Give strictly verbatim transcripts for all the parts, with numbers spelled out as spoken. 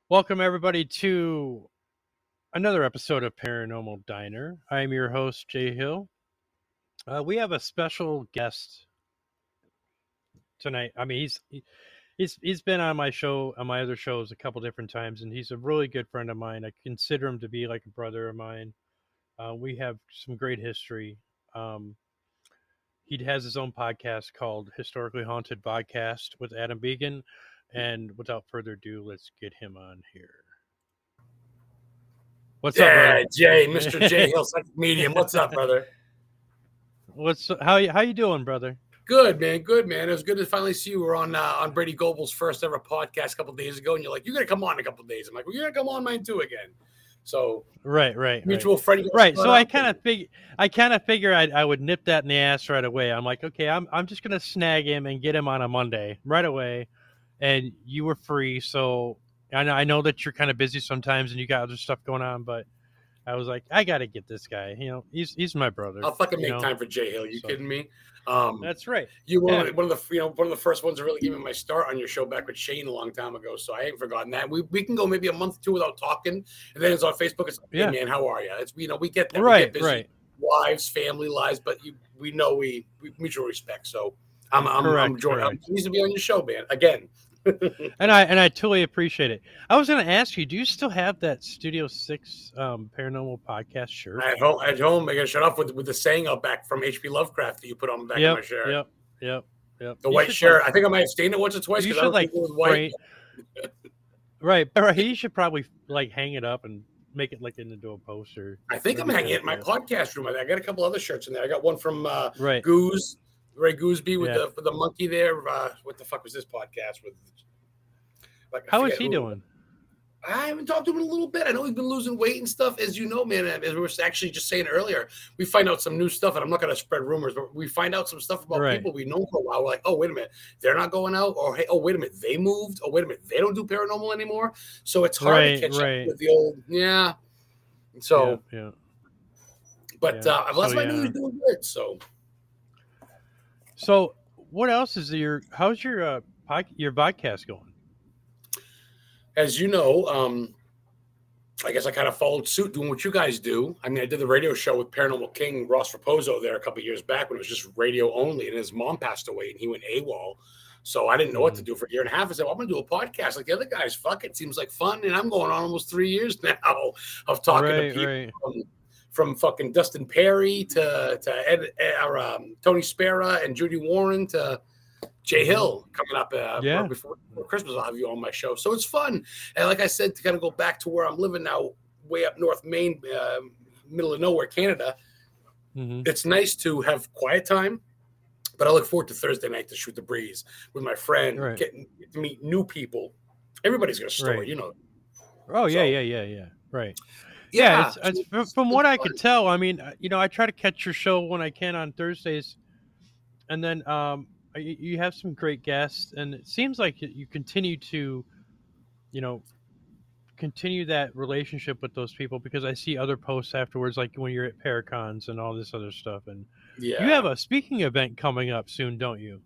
Welcome, everybody, to another episode of Paranormal Diner. I am your host, Jay Hill. Uh, we have a special guest tonight. I mean, he's he, he's he's been on my show, on my other shows, a couple different times, and he's a really good friend of mine. I consider him to be like a brother of mine. Uh, we have some great history. Um, he has his own podcast called Historically Haunted Podcast with Adam Began. And without further ado, let's get him on here. What's yeah, up, brother? Jay, Mister J Hill, psychic medium. What's up, brother? What's how you how you doing, brother? Good, man. Good, man. It was good to finally see you. We were on uh, on Brady Goebel's first ever podcast a couple of days ago, and you're like, "You're gonna come on in a couple of days." I'm like, "Well, you're gonna come on mine too again." So right, right, mutual right. friend. Right. So I kind of figure I kind of figure I I would nip that in the ass right away. I'm like, okay, I'm I'm just gonna snag him and get him on a Monday right away, and you were free, so I know I know that you're kind of busy sometimes and you got other stuff going on, but I was like, I got to get this guy. You know, he's he's my brother. I'll fucking make you know? time for Jay Hill. You so, kidding me? Um, that's right. You were yeah. one of the you know one of the first ones to really give me my start on your show back with Shane a long time ago. So I ain't forgotten that. We we can go maybe a month or two without talking, and then it's on Facebook. It's like, hey, yeah, man, how are you? It's you know we get that. Right, we get busy. right. Wives, family lives, but you we know we, we mutual respect. So I'm I'm correct, I'm, Jordan, correct. I'm pleased to be on your show, man. Again. and I and I totally appreciate it. I was going to ask you, do you still have that Studio Six um, Paranormal Podcast shirt? At home, at home, I got to shut off with with the saying out back from H P Lovecraft that you put on the back yep, of my shirt. Yep, yep, yep. The you white shirt. Like, I think I might have stained it once or twice. You should should like it was white. right, right. You should probably like hang it up and make it like into a poster. I think I'm hanging it in my podcast room. I got a couple other shirts in there. I got one from uh, right. Goose, Ray Gooseby with yeah. the with the monkey there. Uh, what the fuck was this podcast with? Like, how is he who. doing? I haven't talked to him in a little bit. I know he's been losing weight and stuff, as you know, man. As we were actually just saying earlier, we find out some new stuff, and I'm not going to spread rumors, but we find out some stuff about right. people we know for a while. We're like, oh, wait a minute, they're not going out, or hey, oh, wait a minute, they moved, oh, wait a minute, they don't do paranormal anymore. So it's hard right, to catch right. up with the old, yeah. So, yeah, yeah. but yeah. uh, last so, I yeah. knew he was doing good. So, so what else is your? How's your uh, pod, your podcast going? As you know, um, I guess I kind of followed suit doing what you guys do. I mean, I did the radio show with Paranormal King Ross Raposo there a couple of years back when it was just radio only, and his mom passed away and he went AWOL. So I didn't know mm-hmm. what to do for a year and a half. I said, well, I'm going to do a podcast like the other guys. Fuck it. Seems like fun. And I'm going on almost three years now of talking right, to people right. from, from fucking Dustin Perry to, to Ed, or, um, Tony Spera and Judy Warren to Jay Hill coming up uh, yeah. before, before Christmas. I'll have you on my show. So it's fun. And like I said, to kind of go back to where I'm living now, way up north Maine, uh, middle of nowhere, Canada, mm-hmm. it's nice to have quiet time. But I look forward to Thursday night to shoot the breeze with my friend, right. getting to meet new people. Everybody's got a story, right. you know. Oh, yeah, so, yeah, yeah, yeah. Right. Yeah. yeah it's, it's, from, from what I could tell, I mean, you know, I try to catch your show when I can on Thursdays. And then um, you, you have some great guests. And it seems like you continue to, you know, continue that relationship with those people, because I see other posts afterwards, like when you're at Paracons and all this other stuff. And yeah. you have a speaking event coming up soon, don't you?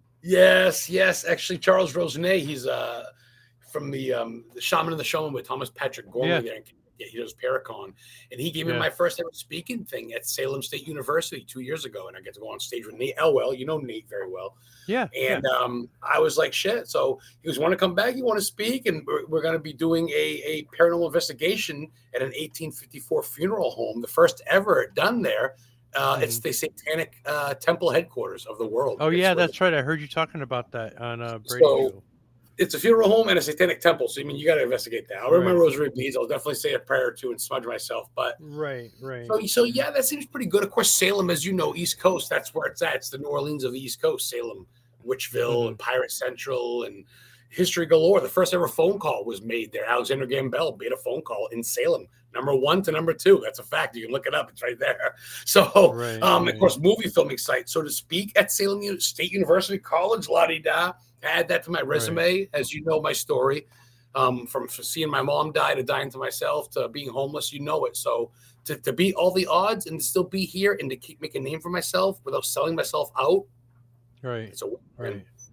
Yes, yes. Actually, Charles Rosenet, he's uh, from the um, the Shaman and the Showman with Thomas Patrick Gormley yeah. there. Yeah, he does Paracon, and he gave me yeah. my first ever speaking thing at Salem State University two years ago, and I get to go on stage with Nate Elwell. You know Nate very well. Yeah. And yeah. um, I was like, shit. So he was, want to come back? You want to speak? And we're, we're going to be doing a, a paranormal investigation at an eighteen fifty-four funeral home, the first ever done there. Uh, mm-hmm. It's the Satanic uh, Temple headquarters of the world. Oh, it's yeah, that's right. I heard you talking about that on uh, Brady. So, it's a funeral home and a Satanic temple. So, I mean, you got to investigate that. I'll right. remember Rosary Beads. I'll definitely say a prayer or two and smudge myself. But right, right. So, so, yeah, that seems pretty good. Of course, Salem, as you know, East Coast, that's where it's at. It's the New Orleans of the East Coast, Salem, Witchville, mm-hmm. and Pirate Central, and history galore. The first ever phone call was made there. Alexander Graham Bell made a phone call in Salem, number one to number two. That's a fact. You can look it up. It's right there. So, right, um, right. of course, movie filming site. So to speak at Salem State University College, la-di-da. Add that to my resume. Right. As you know, my story um, from seeing my mom die to dying to myself to being homeless, you know it. So to, to beat all the odds and to still be here and to keep making a name for myself without selling myself out. Right. It's a win. Right.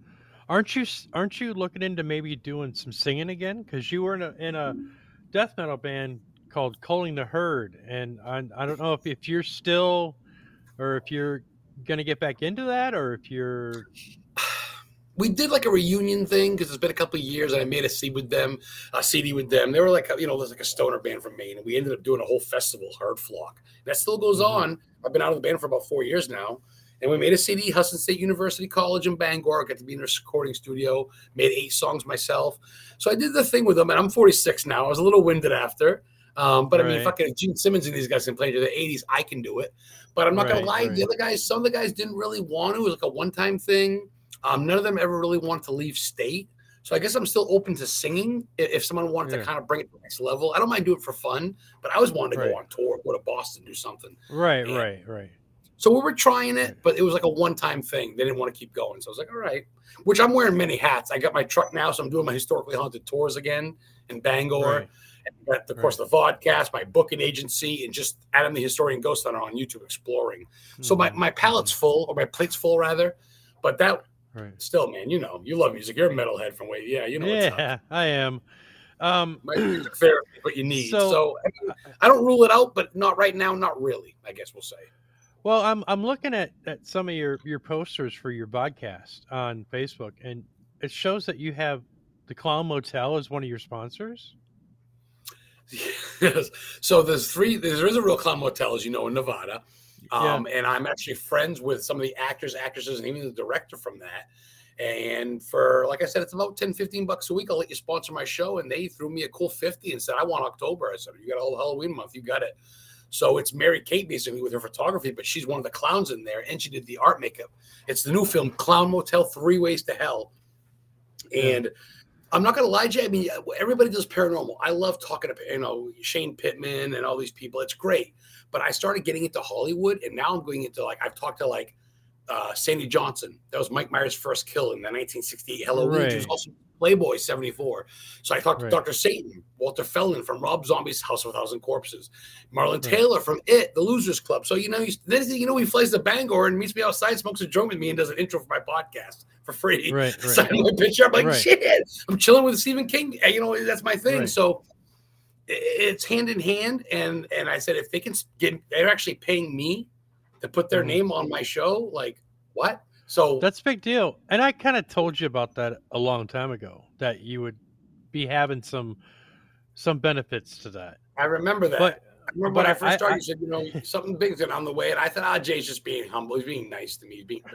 Aren't you s- aren't you looking into maybe doing some singing again? Because you were in a in a death metal band called Culling the Herd, and I I don't know if if you're still or if you're gonna get back into that, or if you're We did like a reunion thing because it's been a couple of years, and I made a C D with them, a C D with them. They were like, a, you know, there's like a stoner band from Maine, and we ended up doing a whole festival, Herd Flock. That still goes Mhm. on. I've been out of the band for about four years now, and we made a C D, Hudson State University College in Bangor. I got to be in a recording studio, made eight songs myself. So I did the thing with them, and I'm forty-six now. I was a little winded after. Um, but I mean, right, fucking Gene Simmons and these guys can play into the eighties. I can do it. But I'm not going to right, lie. The right, other guys, some of the guys didn't really want to. It was like a one time thing. Um, none of them ever really wanted to leave state. So I guess I'm still open to singing if someone wanted yeah, to kind of bring it to the next level. I don't mind doing it for fun, but I always wanted to go right, on tour, go to Boston, do something. right, And right, right, so we were trying it, right. but it was like a one-time thing. They didn't want to keep going. So I was like, all right, which I'm wearing many hats. I got my truck now, so I'm doing my historically haunted tours again in Bangor. Right. And got, of course, the vodcast, my booking agency, and just Adam the Historian Ghost Hunter on YouTube exploring. So my, Mhm, my palette's full, or my plate's full, rather. But that right. still, man, you know, you love music. You're a metalhead from way, yeah, you know what's up. Yeah, I am. Um, My music therapy, what you need. so, So I, mean, uh, I don't rule it out, but not right now, not really. I guess we'll say. well, I'm I'm looking at, at some of your, your posters for your podcast on Facebook, and it shows that you have the Clown Motel as one of your sponsors. Yes. So there's three. There is a real clown motel, as you know, in Nevada, um, Yeah. and I'm actually friends with some of the actors, actresses, and even the director from that. And for, like I said, it's about ten, fifteen bucks a week. I'll let you sponsor my show. And they threw me a cool fifty and said, I want October. I said, you got a whole Halloween month. You got it. So it's Mary Kate basically with her photography, but she's one of the clowns in there, and she did the art makeup. It's the new film Clown Motel: Three Ways to Hell. And yeah. I'm not going to lie, Jay. I mean, everybody does paranormal. I love talking to, you know, Shane Pittman and all these people. It's great. But I started getting into Hollywood, and now I'm going into, like, I've talked to, like, uh, Sandy Johnson. That was Mike Myers' first kill in the nineteen sixty-eight Halloween. Right. She was also Playboy seventy-four. So I talked to Right. Doctor Satan, Walter Fellin from Rob Zombie's House of a Thousand Corpses, Marlon right. Taylor from It, The Losers Club. So, you know, he's, then, you know, he flies to Bangor and meets me outside, smokes a joint with me, and does an intro for my podcast for free. Right, right. Sign my picture. I'm like, right. shit, I'm chilling with Stephen King. You know, that's my thing. Right. So it's hand in hand. And and I said, if they can get, they're actually paying me to put their mm-hmm. name on my show. Like, what? So that's a big deal. And I kind of told you about that a long time ago, that you would be having some some benefits to that. I remember that. But, I remember but when I first I, started, I, you said, you know, something big's on the way. And I thought, ah, Jay's just being humble. He's being nice to me. Being...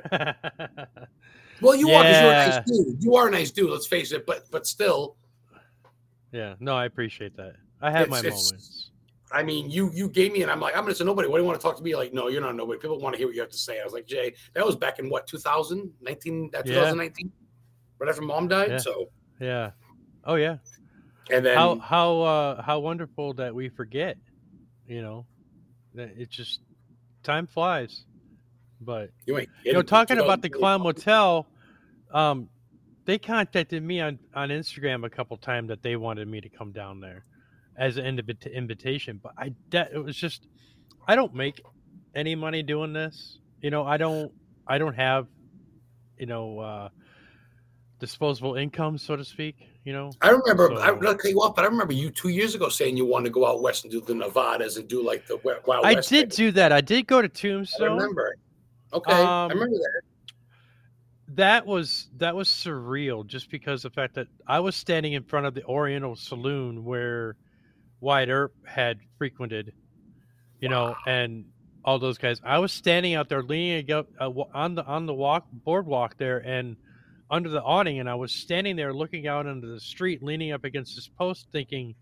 well, you yeah. are, because you're a nice dude. You are a nice dude, let's face it. But but still. Yeah, no, I appreciate that. I have my it's, moments. I mean, you you gave me, and I'm like, I'm just a nobody. What do you want to talk to me? Like, no, you're not nobody. People want to hear what you have to say. I was like, Jay, that was back in what, two thousand nineteen, uh, twenty nineteen, yeah. right after Mom died. Yeah. So, yeah, oh yeah. And then how how uh, how wonderful that we forget. You know, that it just time flies. But you, ain't you know, talking about the Clown Motel, um, they contacted me on on Instagram a couple times that they wanted me to come down there as an invita- invitation, but I that it was just I don't make any money doing this. You know, I don't I don't have you know uh, disposable income, so to speak. You know, I remember so, I don't cut you off, but I remember you two years ago saying you wanted to go out west and do the Nevadas and do like the Wild I West. I did do that. I did go to Tombstone. I remember. Okay, um, I remember that. That was that was surreal, just because of the fact that I was standing in front of the Oriental Saloon where Wyatt Earp had frequented, you wow. know, and all those guys. I was standing out there leaning up uh, on the on the walk boardwalk there and under the awning, and I was standing there looking out into the street, leaning up against this post, thinking,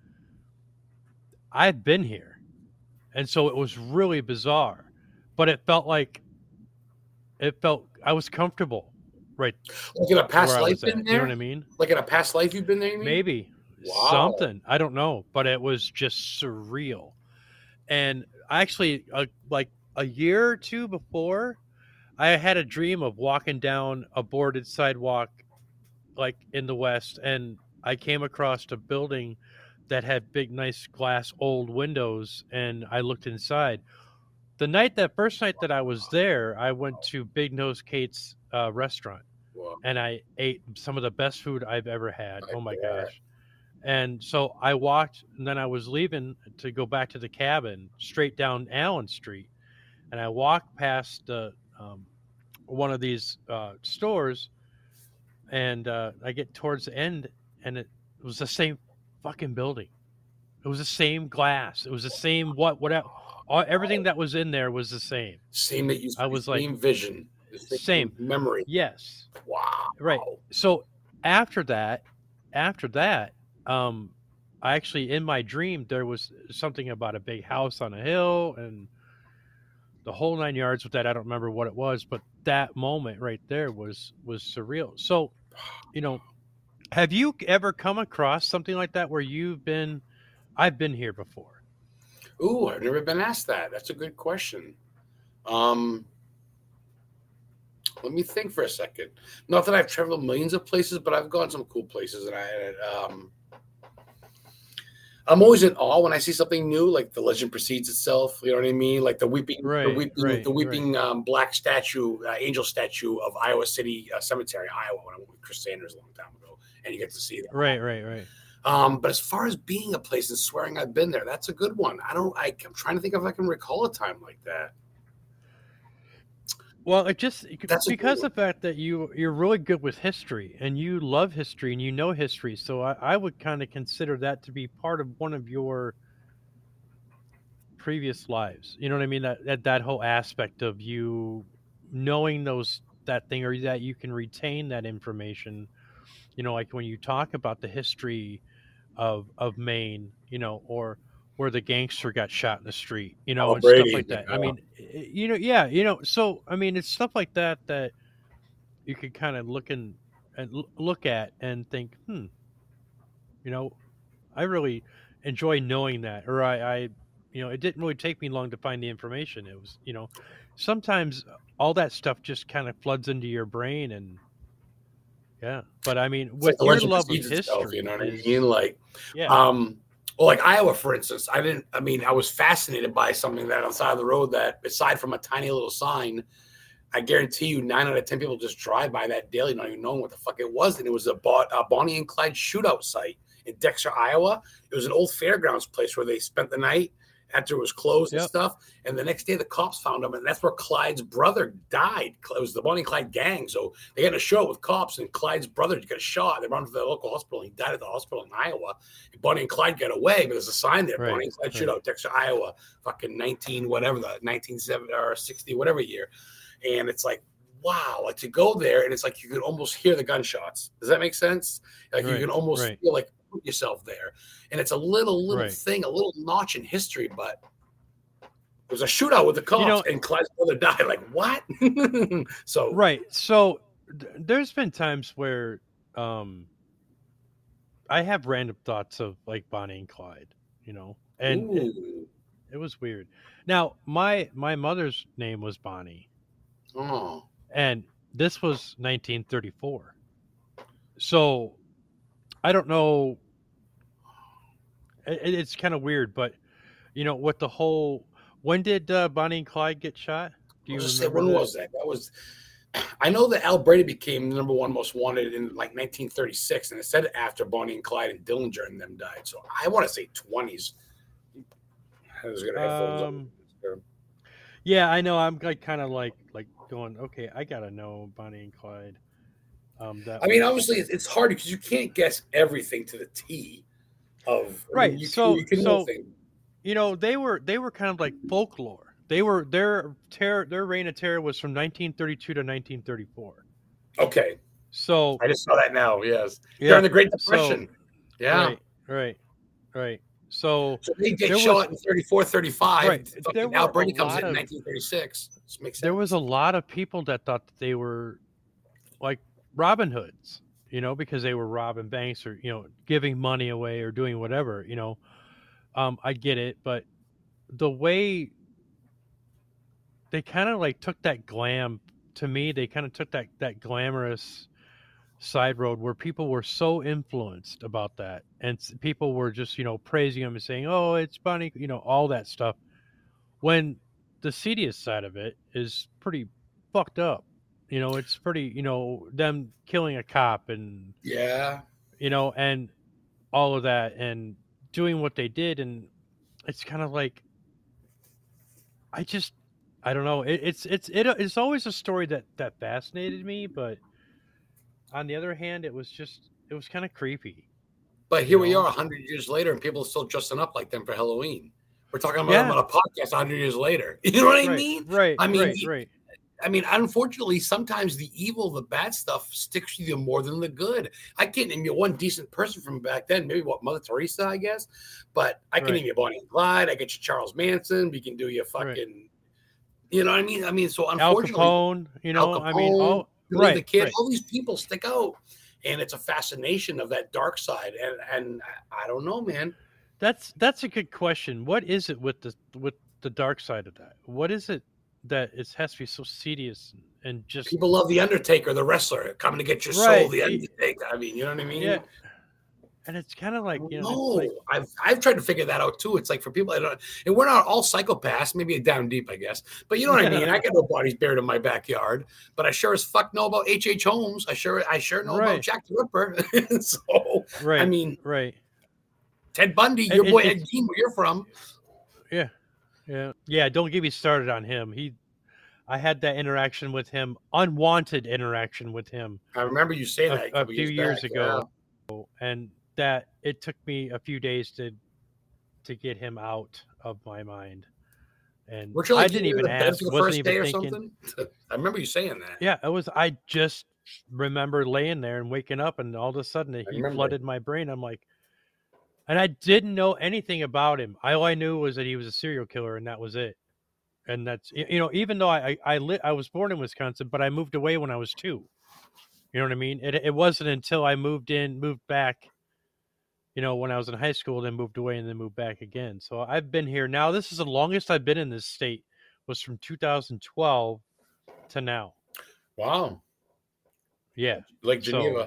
I've been here. And so it was really bizarre, but it felt like it felt I was comfortable. Right. Like in a past life been there? You know what I mean? Like in a past life you've been there, you mean? Maybe. Wow. Something. I don't know. But it was just surreal. And actually, uh, like a year or two before, I had a dream of walking down a boarded sidewalk like in the West, and I came across a building that had big, nice glass old windows, and I looked inside. The night, that first night that I was there, I went to Big Nose Kate's uh, restaurant, Well, and I ate some of the best food I've ever had. I Oh my bet. gosh. And so I walked, and then I was leaving to go back to the cabin straight down Allen Street. And I walked past uh, um, one of these uh, stores, and uh, I get towards the end, and it was the same fucking building. It was the same glass. It was the same what whatever. All, everything that was in there was the same. Same that you I was like, same vision, the same same. memory. Yes. Wow. Right. So after that, after that, um, I actually in my dream there was something about a big house on a hill and the whole nine yards with that. I don't remember what it was, but that moment right there was was surreal. So, you know, have you ever come across something like that where you've been? I've been here before. Ooh, I've never been asked that. That's a good question. Um, let me think for a second. Not that I've traveled millions of places, but I've gone some cool places, and I um, I'm always in awe when I see something new, like the legend precedes itself. You know what I mean? Like the weeping, Right, the weeping, right, the weeping right. um, black statue, uh, angel statue of Iowa City uh, Cemetery, Iowa, when I went with Chris Sanders a long time ago, and you get to see that. Right, right, right. Um, but as far as being a place and swearing I've been there, that's a good one. I don't. I, I'm trying to think if I can recall a time like that. Well, it just That's a good because one. of the fact that you you're really good with history and you love history and you know history, so I, I would kind of consider that to be part of one of your previous lives. You know what I mean? That that, that whole aspect of you knowing those that thing or that you can retain that information. You know, like when you talk about the history of of Maine, you know, or where the gangster got shot in the street, you know, Oh, and stuff Brady. like that. I Uh, mean, i- you know, yeah, you know, so I mean, it's stuff like that that you could kind of look and and l- look at and think, hmm, you know, I really enjoy knowing that, or I, I, you know, it didn't really take me long to find the information. It was, you know, sometimes all that stuff just kind of floods into your brain, and yeah. But I mean, it's like with the your legend love of precedes itself. You history, know what I mean? is Like, yeah, um, well, like Iowa, for instance. I didn't. I mean, I was fascinated by something that on the side of the road that, aside from a tiny little sign, I guarantee you, nine out of ten people just drive by that daily, not even knowing what the fuck it was. And it was a, a Bonnie and Clyde shootout site in Dexter, Iowa. It was an old fairgrounds place where they spent the night after it was closed and yep, stuff. And the next day, the cops found them, and that's where Clyde's brother died. It was the Bonnie and Clyde gang. So they got in a show with cops, and Clyde's brother got shot. They run to the local hospital, and he died at the hospital in Iowa. And Bonnie and Clyde got away, but there's a sign there: right, Bonnie and Clyde right, shootout, Dexter, Iowa, fucking nineteen whatever the nineteen seventy or sixty whatever year. And it's like, wow, like to go there and it's like you can almost hear the gunshots. Does that make sense? Like you right, can almost right, feel like put yourself there. And it's a little, little right. thing, a little notch in history, but there was a shootout with the You cops know, and Clyde's brother died. Like, what? So right. So th- there's been times where um I have random thoughts of like Bonnie and Clyde, you know, and it, ooh. it was weird. Now, my my mother's name was Bonnie, Oh. and this was nineteen thirty-four. So I don't know. It, it's kind of weird, but you know, with the whole, when did uh, Bonnie and Clyde get shot? Do I'll you just say, remember when that? was that? That was I know that Al Brady became the number one most wanted in like nineteen thirty-six, and it said after Bonnie and Clyde and Dillinger and them died. So I want to say twenties. I was gonna headphones on. Um, yeah, I know. I'm like kind of like like going, okay, I gotta know Bonnie and Clyde. Um, that I mean, was obviously, it's hard because you can't guess everything to the T. Of I mean, right. you can, So you can know so things. you know they were they were kind of like folklore. They were their terror. Their reign of terror was from nineteen thirty-two to nineteen thirty-four. Okay, So I just saw that now. Yes, during yeah. the Great So Depression. Yeah. right, right, right. So So they get there was shot in thirty-four, thirty-five. right. There Fucking Al were a Brady comes lot in in of nineteen thirty-six. This makes there was sense. a lot of people that thought that they were like Robin Hoods, you know, because they were robbing banks or you know giving money away or doing whatever, you know. Um, I get it, but the way they kind of like took that glam to me, they kind of took that that glamorous side road where people were so influenced about that, and s- people were just you know praising them and saying, "Oh, it's Bonnie," you know, all that stuff. When the seediest side of it is pretty fucked up, You know, it's pretty, you know, them killing a cop and, Yeah. you know, and all of that and doing what they did. And it's kind of like, I just, I don't know. It, it's, it's, it, it's always a story that, that fascinated me. But on the other hand, it was just, it was kind of creepy, But you here we know? are a hundred years later, and people are still dressing up like them for Halloween. We're talking about them Yeah. on a podcast a hundred years later. You know what I Right. mean? Right. I mean, Right. Right. I mean, unfortunately, sometimes the evil, the bad stuff sticks with you more than the good. I can't name you one decent person from back then. Maybe what Mother Teresa, I guess. But I can Right. name you Bonnie and Clyde. I get you Charles Manson. We can do you fucking, Right. you know what I mean? I mean, so Al unfortunately, Capone, you Al know, I mean, Capone, all Billy the right. Kid, Right. all these people stick out. And it's a fascination of that dark side. And and I, I don't know, man. That's that's a good question. What is it with the with the dark side of that? What is it that it has to be so serious and just People love the Undertaker, the wrestler, coming to get your soul, right? the y- Undertaker. I mean, you know what I mean? Yeah, and it's kind of I like, don't you know, it's like know. I've I've tried to figure that out too. It's like for people I don't, and we're not all psychopaths. Maybe down deep, I guess. But you know what I mean. I got no bodies buried in my backyard, but I sure as fuck know about H. H. Holmes. I sure I sure know about right, Jack the Ripper. So I right, mean, right. Ted Bundy, It, your it, boy Ed it's Gein, where you're from. yeah, yeah, yeah. Don't get me started on him. He, I had that interaction with him, unwanted interaction with him, I remember you saying a, that a a couple few years back. years Yeah. ago, and that it took me a few days to to get him out of my mind. And Weren't you I like didn't eating even in the bed ask, for the wasn't first even day or thinking. something? I remember you saying that. Yeah, it was. I just remember laying there and waking up, and all of a sudden I he remember. flooded my brain. I'm like, and I didn't know anything about him. All I knew was that he was a serial killer, and that was it. And that's y- you know, even though I I I, lit, I was born in Wisconsin, but I moved away when I was two. You know what I mean? It it wasn't until I moved in, moved back, you know, when I was in high school, then moved away and then moved back again. So I've been here now. This is the longest I've been in this state. Was from two thousand twelve to now. Wow. Yeah. Like So Geneva.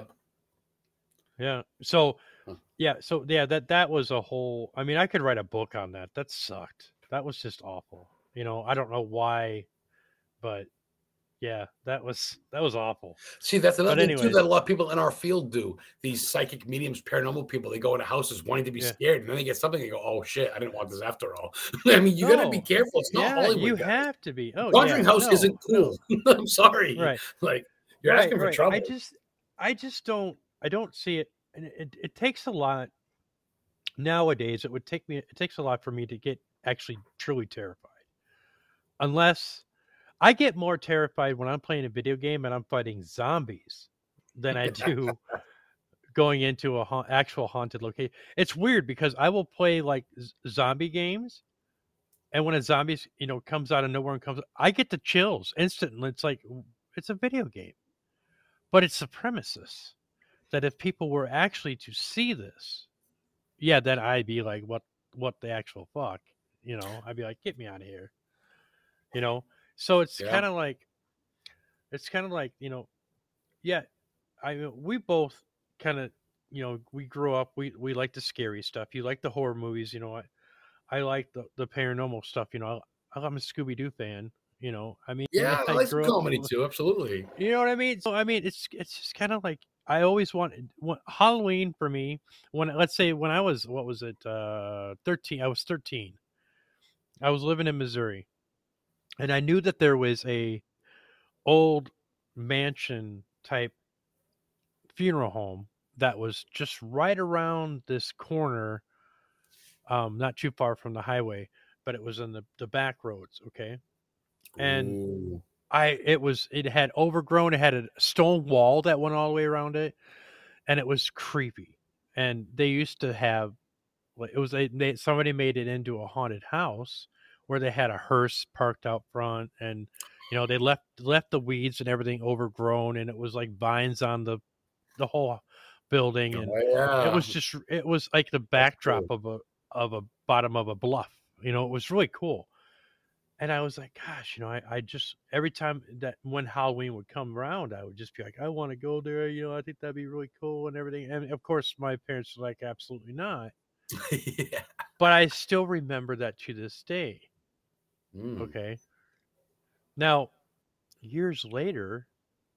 yeah. So Huh. yeah. So yeah. That that was a whole. I mean, I could write a book on that. That sucked. That was just awful. You know, I don't know why, but yeah, that was that was awful. See, that's But another thing too anyways, that a lot of people in our field do. These psychic mediums, paranormal people, they go into houses wanting to be yeah. scared, and then they get something and go, "Oh shit, I didn't want this after all." I mean, you got to be No. careful. It's not Yeah, you Hollywood, guys. have to be. Oh Conjuring yeah. House isn't No. cool. No. I'm sorry. Right. Like you're Right. asking for Right. I trouble. just I just don't I don't see it. And it, it, it takes a lot nowadays. It would take me. It takes a lot for me to get actually truly terrified. Unless I get more terrified when I'm playing a video game and I'm fighting zombies than I do going into a ha- actual haunted location. It's weird because I will play like z- zombie games, and when a zombie, you know, comes out of nowhere and comes, I get the chills instantly. It's like it's a video game, but it's the premises that if people were actually to see this, yeah, then I'd be like, what, what the actual fuck, you know? I'd be like, get me out of here, you know. So it's Yeah. kind of like it's kind of like you know, yeah. I mean, we both kind of, you know, we grew up. We we like the scary stuff. You like the horror movies, you know. I I like the the paranormal stuff. You know, I, I'm a Scooby Doo fan. You know, I mean, Yeah, I I like some grew up. comedy too. Absolutely. You know what I mean? So I mean, it's it's just kind of like I always wanted when, Halloween for me. When let's say when I was what was it, uh, thirteen? I was thirteen. I was living in Missouri, and I knew that there was a old mansion type funeral home that was just right around this corner, um, not too far from the highway, but it was in the, the back roads, okay? And Ooh. I it was it had overgrown, it had a stone wall that went all the way around it, and it was creepy. And they used to have like it was a they somebody made it into a haunted house where they had a hearse parked out front and you know they left left the weeds and everything overgrown and it was like vines on the the whole building and Oh it yeah. was just it was like the That's backdrop cool. of a of a bottom of a bluff. You know, it was really cool. And I was like, gosh, you know, I, I just every time that when Halloween would come around, I would just be like, I want to go there, you know, I think that'd be really cool and everything. And of course my parents were like, absolutely not. Yeah. But I still remember that to this day. Mm. Okay. Now, years later,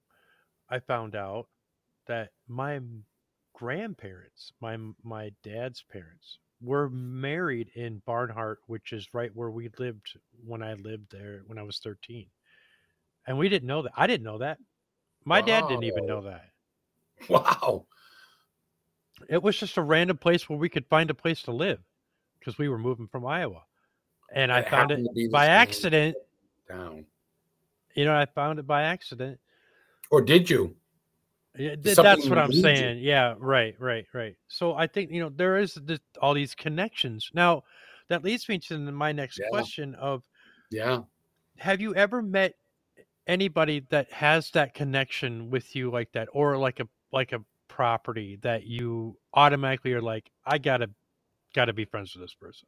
I found out that my grandparents, my my dad's parents, were married in Barnhart, which is right where we lived when I lived there when I was thirteen. And we didn't know that. I didn't know that. My dad Wow. didn't even know that. Wow. It was just a random place where we could find a place to live because we were moving from Iowa. And I It found it happened to be the by same accident. Down. You know, I found it by accident. Or did you? Yeah, Did th- that's something what I'm lead you? saying. Yeah, right, right, right. So I think, you know, there is this, all these connections. Now, that leads me to my next Yeah. question of, Yeah. have you ever met anybody that has that connection with you like that, or like a like a property that you automatically are like, I gotta gotta be friends with this person?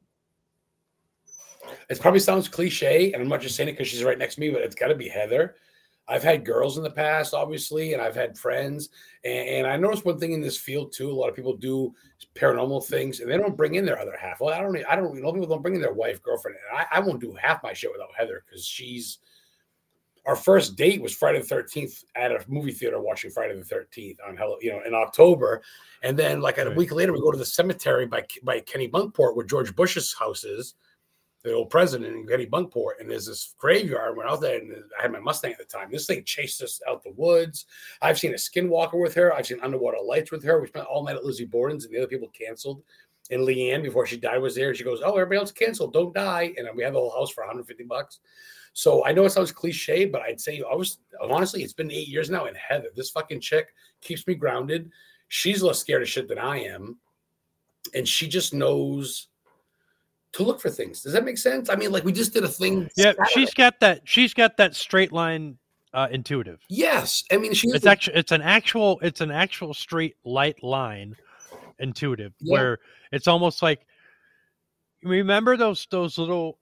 It probably sounds cliche, and I'm not just saying it because she's right next to me, but it's got to be Heather. I've had girls in the past, obviously, and I've had friends. And, and I noticed one thing in this field too: a lot of people do paranormal things, and they don't bring in their other half. Well, I don't. I don't. A lot of people don't bring in their wife, girlfriend. And I, I won't do half my shit without Heather because she's. Our first date was Friday the thirteenth at a movie theater watching Friday the thirteenth on Hello, you know, in October. And then like a Right. week later, we go to the cemetery by by Kenny Bunkport where George Bush's house is, the old president in Kenny Bunkport. And there's this graveyard. Went out there and I had my Mustang at the time. This thing chased us out the woods. I've seen a skinwalker with her. I've seen underwater lights with her. We spent all night at Lizzie Borden's and the other people canceled. And Leanne, before she died, was there. She goes, "Oh, everybody else canceled. Don't die." And we had the whole house for one hundred fifty bucks. So I know it sounds cliche, but I'd say I was honestly, it's been eight years now. And Heather, this fucking chick keeps me grounded. She's less scared of shit than I am. And she just knows to look for things. Does that make sense? I mean, like we just did a thing. Yeah, Saturday. she's got that. She's got that straight line, uh, intuitive. Yes, I mean, she's it's actually it's an actual it's an actual straight light line, intuitive, yeah. Where it's almost like, remember those those little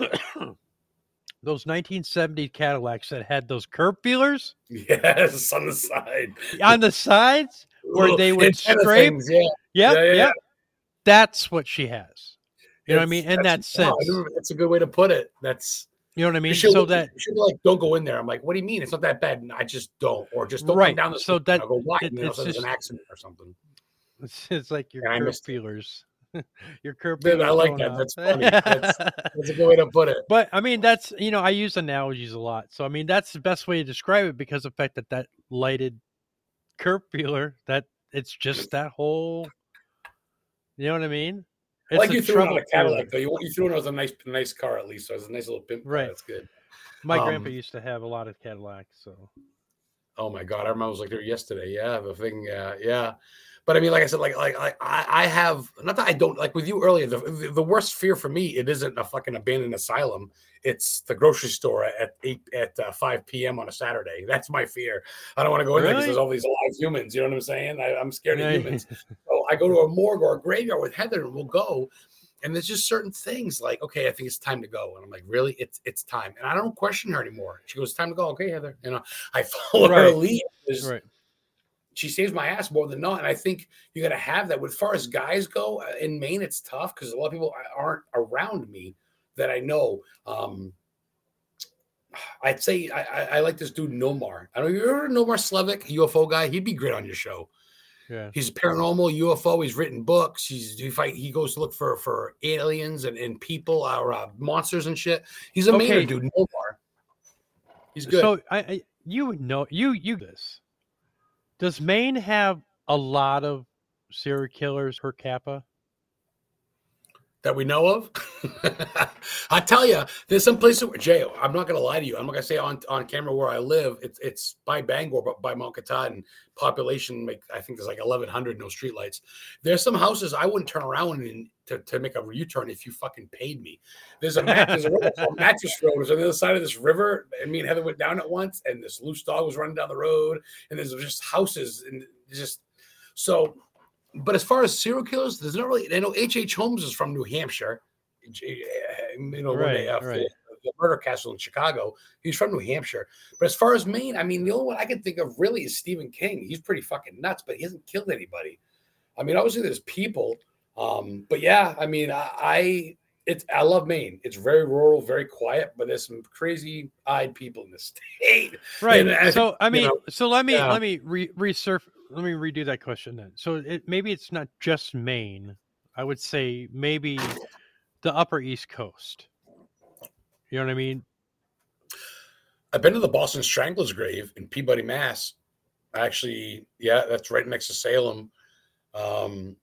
those nineteen seventies Cadillacs that had those curb feelers? Yes, on the side, on the sides where Ooh, they would scrape. Things, yeah. Yep, yeah, yeah, yep. yeah. That's what she has. You it's, know what I mean? In that sense, wow, that's a good way to put it. That's you know what I mean. So that should be like, don't go in there. I'm like, what do you mean? It's not that bad. And I just don't, or just don't right. come down the so street. that I'll go wide. It, and it's just, just an accident or something. It's, it's like your and curb feelers. Your curb Dude, I like that. Out. That's funny. That's, that's a good way to put it. But I mean, that's, you know, I use analogies a lot. So I mean, that's the best way to describe it because of the fact that that lighted curb feeler, that it's just that whole, you know what I mean? It's like you threw it on a Cadillac, though. You, you threw it as a nice, nice car at least. So it's a nice little pimp car. Right. That's good. My um, grandpa used to have a lot of Cadillacs. So. Oh my God, I remember I was like there yesterday. Yeah, the thing. Uh, yeah. But I mean, like I said, like, like, like I, I have, not that I don't, like with you earlier, the, the worst fear for me, it isn't a fucking abandoned asylum. It's the grocery store at eight, at uh, five p.m. on a Saturday. That's my fear. I don't want to go in really? there because there's all these alive humans. You know what I'm saying? I, I'm scared of humans. So I go to a morgue or a graveyard with Heather and we'll go. And there's just certain things like, okay, I think it's time to go. And I'm like, really? It's it's time. And I don't question her anymore. She goes, time to go. Okay, Heather. You know, I follow right. her lead. Right. She saves my ass more than not. And I think you got to have that. As far as guys go in Maine, it's tough because a lot of people aren't around me that I know. Um, I'd say I, I, I like this dude, Nomar. I don't know. You ever Nomar Slevik, U F O guy? He'd be great on your show. Yeah. He's paranormal U F O. He's written books. He's he fight. He goes to look for, for aliens and, and people or uh, monsters and shit. He's a okay. Mainer dude, Nomar. He's good. So I, I you would know you you this. Does Maine have a lot of serial killers per capita? That we know of? I tell you, there's some places where, Jay, I'm not going to lie to you. I'm not going to say on, on camera where I live. It's it's by Bangor, but by Mount Katahdin. Population, like, I think there's like eleven hundred, no streetlights. There's some houses I wouldn't turn around in to, to make a U-turn if you fucking paid me. There's a, there's a river called Mattress Road. It's on the other side of this river. And me and Heather went down it once, and this loose dog was running down the road. And there's just houses and just so... But as far as serial killers, there's not really. I know H H. Holmes is from New Hampshire. You know, right, they, uh, right. the, the murder castle in Chicago. He's from New Hampshire. But as far as Maine, I mean, the only one I can think of really is Stephen King. He's pretty fucking nuts, but he hasn't killed anybody. I mean, obviously there's people. Um, but yeah, I mean, I, I it's I love Maine. It's very rural, very quiet, but there's some crazy-eyed people in the state. Right. And I so think, I you mean, know, so let me yeah. let me re- resurf. Let me redo that question then. So it, maybe it's not just Maine. I would say maybe the Upper East Coast. You know what I mean? I've been to the Boston Strangler's grave in Peabody, Mass. Actually, yeah, that's right next to Salem. Um,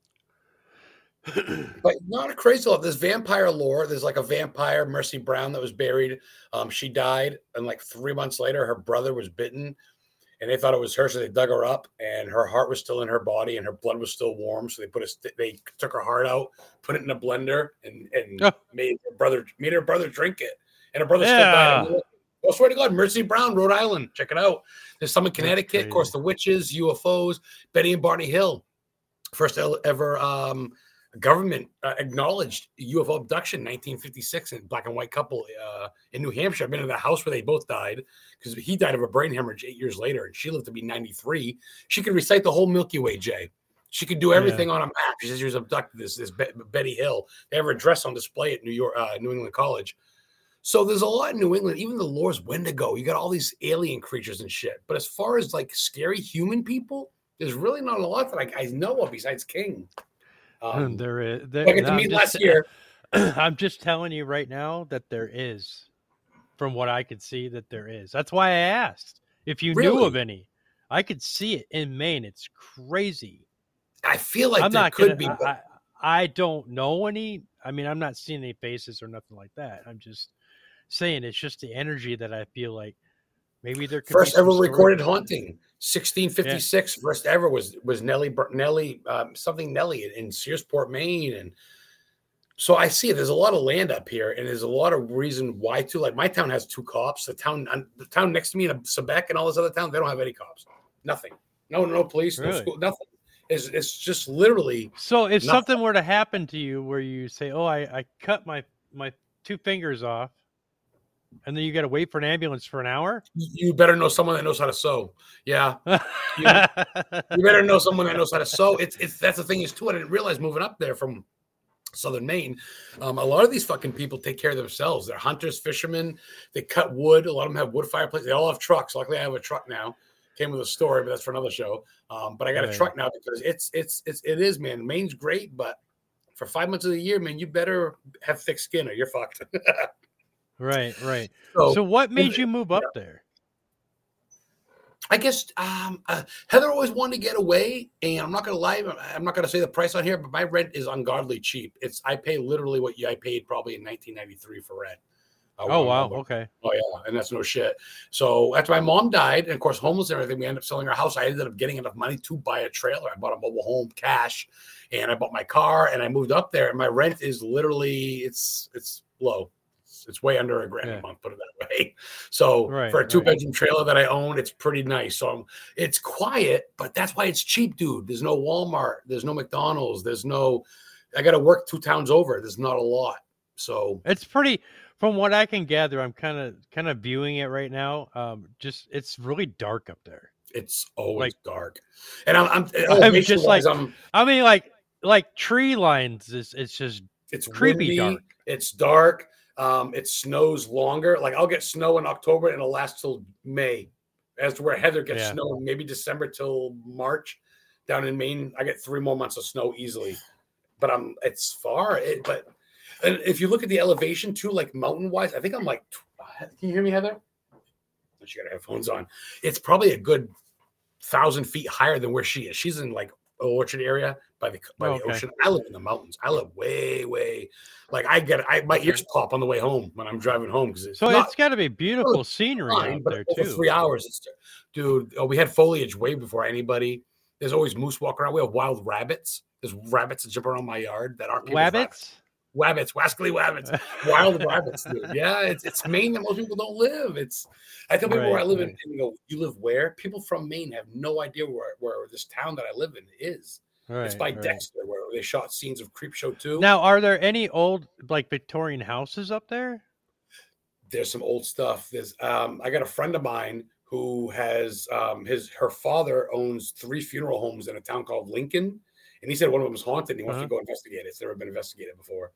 but not a crazy lot. There's vampire lore. There's like a vampire, Mercy Brown, that was buried. Um, she died, and like three months later, her brother was bitten, and they thought it was her, so they dug her up, and her heart was still in her body, and her blood was still warm. So they put a, they took her heart out, put it in a blender, and and Oh, made her brother made her brother drink it, and her brother still died. yeah. I swear to God, Mercy Brown, Rhode Island. Check it out. There's some in Connecticut. Of course, the witches, U F Os, Betty and Barney Hill. First ever um, government uh, acknowledged U F O abduction, nineteen fifty-six, in black and white couple uh, in New Hampshire. I've been to the house where they both died because he died of a brain hemorrhage eight years later, and she lived to be ninety-three. She could recite the whole Milky Way, Jay. She could do everything yeah. on a map. She says she was abducted. This this Betty Hill. They have her dress on display at New York, uh, New England College. So there's a lot in New England. Even the lore's Wendigo. You got all these alien creatures and shit. But as far as like scary human people, there's really not a lot that I, I know of besides King. Um, there is. There, I get to meet last year. I'm just telling you right now that there is, from what I could see, that there is. That's why I asked if you really? knew of any. I could see it in Maine. It's crazy. I feel like I'm there not could gonna, be. But... I, I don't know any. I mean, I'm not seeing any faces or nothing like that. I'm just saying it's just the energy that I feel like maybe there could first be ever recorded stories. haunting, sixteen fifty-six. Yeah. First ever was was Nellie Nellie um, something Nellie in, in Searsport, Maine, and so I see it. There's a lot of land up here, and there's a lot of reason why too. Like my town has two cops. The town the town next to me in Quebec and all those other towns, they don't have any cops. Nothing. No no police. Really? No school. Nothing. It's, it's just literally. So if nothing. something were to happen to you where you say, "Oh, I, I cut my my two fingers off," and then you got to wait for an ambulance for an hour, you better know someone that knows how to sew. Yeah, you, you better know someone that knows how to sew. It's it's that's the thing is too. I didn't realize moving up there from Southern Maine, um, a lot of these fucking people take care of themselves. They're hunters, fishermen. They cut wood. A lot of them have wood fireplaces. They all have trucks. Luckily, I have a truck now. Came with a story, but that's for another show. Um, but I got right. a truck now because it's it's it's it is, man. Maine's great, but for five months of the year, man, you better have thick skin or you're fucked. Right, right. So, so what made you move up yeah. there? I guess um, uh, Heather always wanted to get away, and I'm not going to lie. I'm not going to say the price on here, but my rent is ungodly cheap. It's I pay literally what I paid probably in nineteen ninety-three for rent. Uh, oh wow, number. Okay. Oh yeah, and that's no shit. So after my mom died, and of course homeless and everything, we ended up selling our house. I ended up getting enough money to buy a trailer. I bought a mobile home cash, and I bought my car, and I moved up there. And my rent is literally it's it's low. It's way under a grand yeah. a month, put it that way. So right, for a two bedroom right. trailer that I own, it's pretty nice. So I'm, it's quiet, but that's why it's cheap, dude. There's no Walmart. There's no McDonald's. There's no, I got to work two towns over. There's not a lot. So it's pretty, from what I can gather, I'm kind of, kind of viewing it right now. Um, just, it's really dark up there. It's always like, dark. And I'm, I'm, oh, I'm just like, I'm, I mean, like, like tree lines is, it's just, it's creepy windy, dark. It's dark. Um, it snows longer. Like I'll get snow in October and it'll last till May. As to where Heather gets yeah. snow maybe December till March. Down in Maine, I get three more months of snow easily. But I'm it's far. It, but and if you look at the elevation too, like mountain wise, I think I'm like. Can you hear me, Heather? She got her headphones on. It's probably a good thousand feet higher than where she is. She's in like Orchard area by the by oh, the okay. ocean. I live in the mountains. I live way, way like I get I my ears pop on the way home when I'm driving home because it's so not, it's got to be beautiful really scenery fine, out there over too. Three hours, it's, dude. Oh, we had foliage way before anybody. There's always moose walking around. We have wild rabbits. There's rabbits that jump around my yard that aren't rabbits. Wabbits, wascally wabbits, wild rabbits, dude. Yeah, it's it's Maine that most people don't live. It's I tell people right, where I live right. in, and you know, you live where? People from Maine have no idea where, where this town that I live in is. Right, it's by right. Dexter, where they shot scenes of Creepshow two. Now, are there any old like Victorian houses up there? There's some old stuff. There's um, I got a friend of mine who has um, his her father owns three funeral homes in a town called Lincoln, and he said one of them was haunted. And he wants uh-huh. to go investigate it. It's never been investigated before.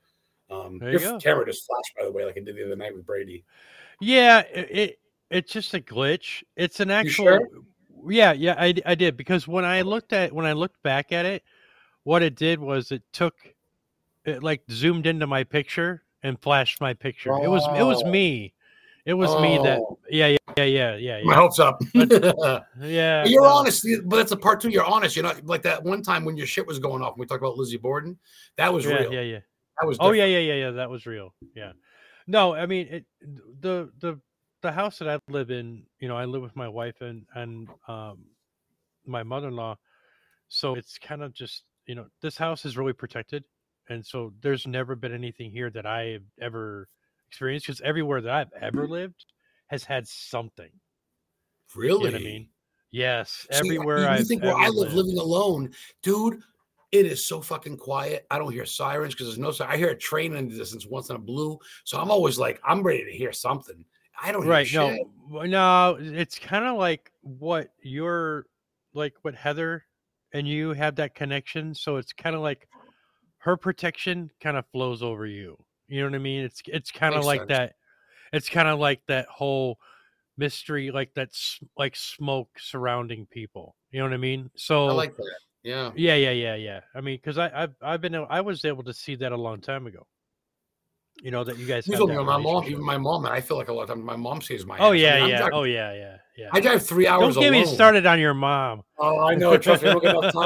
Um, There your you go. camera just flashed, by the way, like I did the other night with Brady. Yeah, it, it it's just a glitch. It's an You sure? actual. Yeah, yeah, I, I did because when I looked at when I looked back at it, what it did was it took it like zoomed into my picture and flashed my picture. It was it was Oh, me. It was me that oh, yeah, yeah, yeah, yeah, yeah, my yeah. hopes up. But But yeah, you're no. honest, but that's a part two. You're honest. You're not like that one time when your shit was going off. When we talked about Lizzie Borden, that was Yeah, real. yeah, yeah. That was Oh yeah, different. yeah, yeah, yeah. That was real. Yeah. No, I mean it. The the the house that I live in, you know, I live with my wife and and um my mother-in-law. So it's kind of just, you know, this house is really protected, and so there's never been anything here that I've ever experienced because everywhere that I've ever lived has had something. You know what I mean? Really? Yes, See, everywhere you I've think where I ever live, lived. living alone, dude, it is so fucking quiet. I don't hear sirens because there's no si- I hear a train in the distance once in a blue. So I'm always like, I'm ready to hear something. I don't hear Right. shit. No, w- no, it's kind of like what you're like what Heather and you have that connection. So it's kind of like her protection kind of flows over you. You know what I mean? It's it's kind of Makes like sense. that. It's kind of like that whole mystery, like that's like smoke surrounding people. You know what I mean? I So like that. Yeah. yeah, yeah, yeah, yeah. I mean, because I I've I've been I was able to see that a long time ago. You know that you guys You have told me that my mom, relationship. even my mom, and I feel like a lot of times my mom sees my Oh ass. I yeah, mean, I'm yeah. driving, Oh yeah, yeah, yeah. I drive three hours Don't get me alone. started on your mom. Oh, I know. Trust me, I don't get enough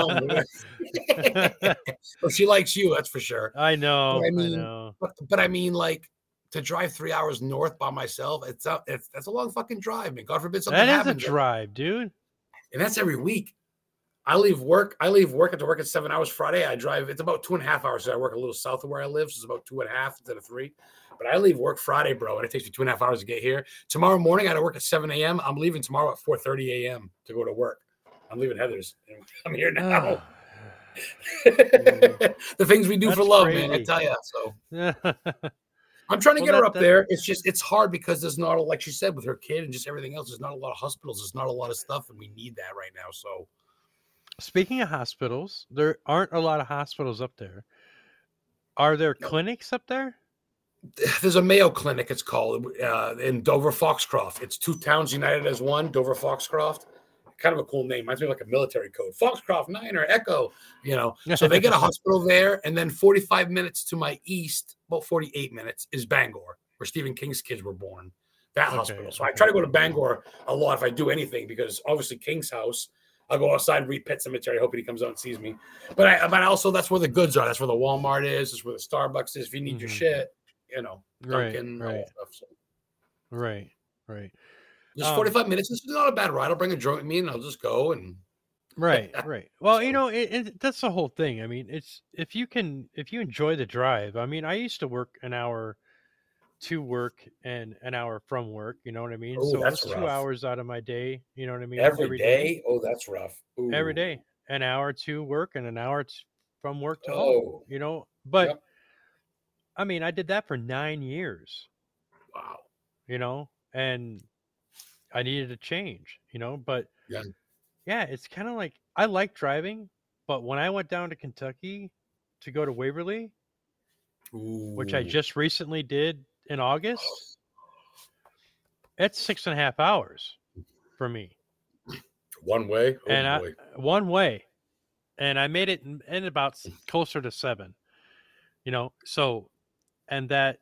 time. Well, she likes you, that's for sure. I But know, I I mean, know. but but I mean, like to drive three hours north by myself, it's a, it's that's a long fucking drive. Man, God forbid something That is a happens, drive, dude. and that's every week. I leave work. I leave work at to work at seven hours Friday. I drive. It's about two and a half hours. So I work a little south of where I live, so it's about two and a half instead of three. But I leave work Friday, bro, and it takes me two and a half hours to get here. Tomorrow morning, I got to work at seven a.m. I'm leaving tomorrow at four thirty a.m. to go to work. I'm leaving Heather's. I'm here now. The things we do for That's love, man. I crazy. tell you. So well, I'm trying to get her that up that there. It's just it's hard because there's not, like she said, with her kid and just everything else. There's not a lot of hospitals. There's not a lot of stuff, and we need that right now. So speaking of hospitals, there aren't a lot of hospitals up there. Are there no. clinics up there? There's a Mayo Clinic. It's called uh, in Dover Foxcroft. It's two towns united as one. Dover Foxcroft. Kind of a cool name. Reminds me of like a military code. Foxcroft, Niner, Echo. You know. So they get a hospital there, and then forty-five minutes to my east, about forty-eight minutes, is Bangor, where Stephen King's kids were born. That Okay, hospital. So okay. I try to go to Bangor a lot if I do anything because obviously King's house. I'll go outside, read Pet Cemetery, hoping he comes out and sees me. But I, but also that's where the goods are. That's where the Walmart is. That's where the Starbucks is. If you need mm-hmm. your shit, you know, Right, Dunkin', right, all that stuff. So. right, right. Just Um, forty-five minutes. It's not a bad ride. I'll bring a joint with me and I'll just go and. right, right. Well, So. you know, it, it, that's the whole thing. I mean, it's if you can, if you enjoy the drive. I mean, I used to work an hour to work and an hour from work. You know what I mean? Oh, So it that's was two rough. hours out of my day. You know what I mean? Every Every day, day? Oh, that's rough. Ooh. every day, an hour to work and an hour t- from work to home. Oh, You know, but yep. I mean, I did that for nine years. Wow. You know, and I needed a change. You know, but Yeah. yeah, it's kind of like I like driving, but when I went down to Kentucky to go to Waverly, Ooh. which I just recently did in August, it's six and a half hours for me. One way? Oh, and boy. I, one way, and I made it in, in about closer to seven. You know, so and that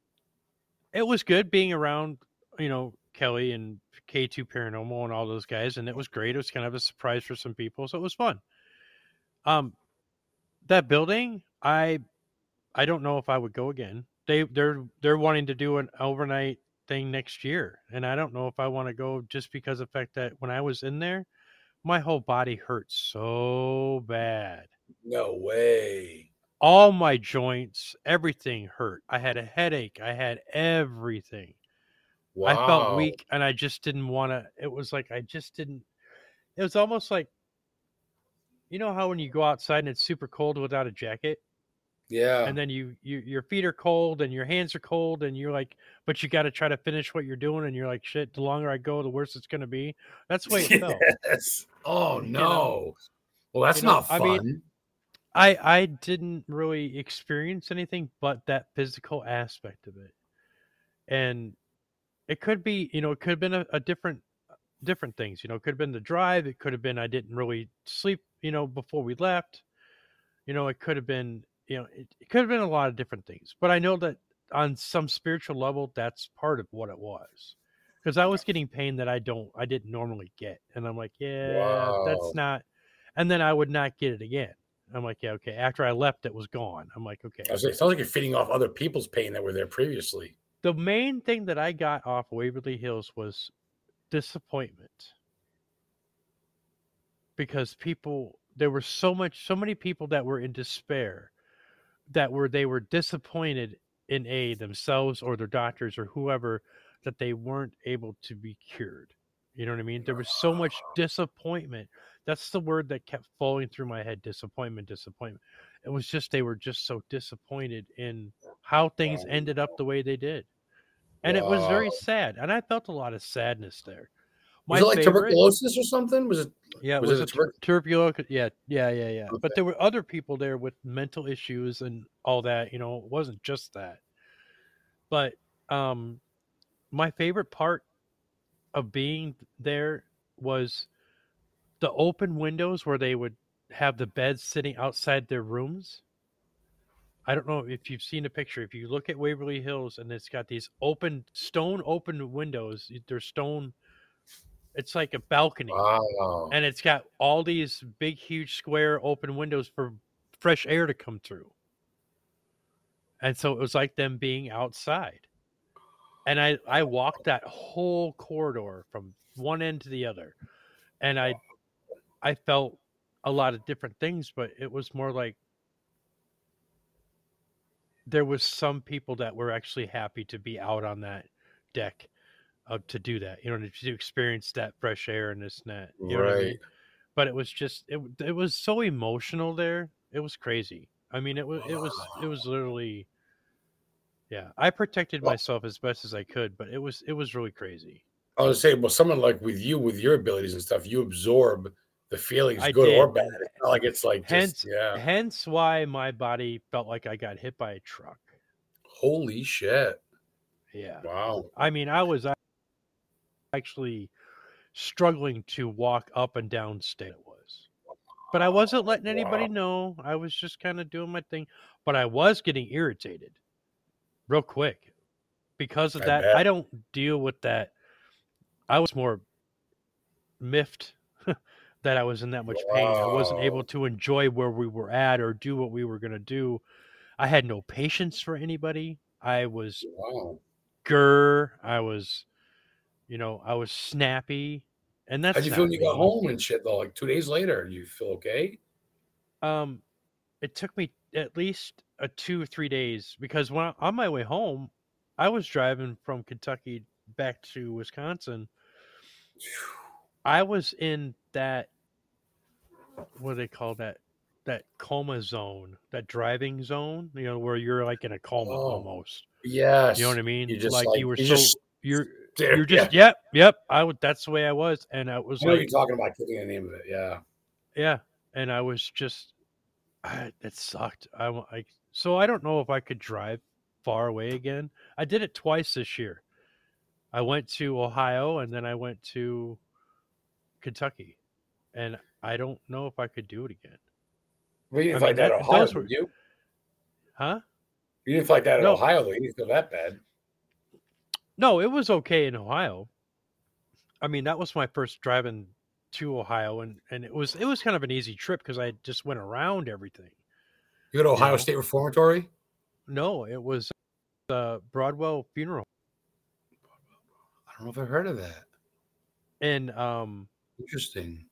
it was good being around, you know, Kelly and K two Paranormal and all those guys, and it was great. It was kind of a surprise for some people, so it was fun. Um, that building, I I don't know if I would go again. They they're they're wanting to do an overnight thing next year, and I don't know if I want to go just because of the fact that when I was in there, my whole body hurt so bad. No way. All my joints, everything hurt. I had a headache. I had everything. Wow. I felt weak, and I just didn't want to. It was like I just didn't. It was almost like, you know how when you go outside and it's super cold without a jacket, Yeah. and then you, you your feet are cold and your hands are cold, and you're like, but you got to try to finish what you're doing, and you're like, shit. The longer I go, the worse it's going to be. That's the way it felt. Yes. Oh no. You know? Well, that's You know, not fun. I mean, I I didn't really experience anything but that physical aspect of it, and it could be, you know, it could have been a, a different different things. You know, it could have been the drive. It could have been I didn't really sleep, you know, before we left. You know, it could have been, you know, it, it could have been a lot of different things. But I know that on some spiritual level, that's part of what it was. Because I was getting pain that I don't, I didn't normally get, and I'm like, yeah, that's Wow. not. And then I would not get it again. I'm like, yeah, okay. After I left, it was gone. I'm like, okay. I was, it sounds like you're feeding off other people's pain that were there previously. The main thing that I got off Waverly Hills was disappointment, because people, there were so much, so many people that were in despair, that were they were disappointed in a themselves or their doctors or whoever, that they weren't able to be cured. You know what I mean? There was so much disappointment. That's the word that kept falling through my head. Disappointment, disappointment. It was just they were just so disappointed in how things ended up the way they did. And it was Wow. very sad. And I felt a lot of sadness there. Was My it like favorite, tuberculosis or something? Was it? yeah, it Was was, it a a tuber- tuberculosis. Yeah, yeah, yeah, yeah. Okay. But there were other people there with mental issues and all that. You know, it wasn't just that. But um, my favorite part of being there was the open windows where they would have the beds sitting outside their rooms. I don't know if you've seen a picture. If you look at Waverly Hills and it's got these open stone open windows, they're stone. It's like a balcony. Wow. And it's got all these big, huge, square open windows for fresh air to come through. And so it was like them being outside. And I, I walked that whole corridor from one end to the other. And I I felt a lot of different things, but it was more like there was some people that were actually happy to be out on that deck uh, to do that, you know, to experience that fresh air and this and that. You know what I mean? Right. But it was just it it was so emotional there. It was crazy. I mean, it was it was it was literally, yeah. I protected Well, myself as best as I could, but it was it was really crazy. I was saying, well, someone like with you, with your abilities and stuff, you absorb the feelings, I good or did, bad. and It's not like it's like just, hence yeah. hence why my body felt like I got hit by a truck. Holy shit. Yeah. Wow. I mean, I was actually struggling to walk up and down stairs. Was, but I wasn't letting anybody Wow. know. I was just kind of doing my thing, but I was getting irritated real quick because of I that. bet. I don't deal with that. I was more miffed that I was in that much pain. I wasn't Wow. able to enjoy where we were at or do what we were going to do. I had no patience for anybody. I was Wow. grr. I was, you know, I was snappy, and How'd that's you feel not when you got me. home and shit though? Like two days later, you feel okay? Um, it took me at least a two or three days, because when I, on my way home, I was driving from Kentucky back to Wisconsin. I was in that, what do they call that? That coma zone, that driving zone, you know, where you're like in a coma Oh, almost. yes. You know what I You mean? just Like like you were you so just you're there. you're Yeah. just yep, yep. I would that's the way I was. And I was I know what like, you're talking about. I can't think of the name of it. Yeah. yeah. And I was just I, it sucked. I wa- I so I don't know if I could drive far away again. I did it twice this year. I went to Ohio and then I went to Kentucky, and I don't know if I could do it again. Well, you I didn't mean fight that that at Ohio, those were, did you? huh? You didn't fight that at No, Ohio, though. You didn't feel that bad. no, it was okay in Ohio. I mean that was my first driving to Ohio, and and it was it was kind of an easy trip because I just went around everything. You go to You Ohio know, State Reformatory? no, it was the Broadwell Funeral, I don't know if I've heard of that. and um, Interesting.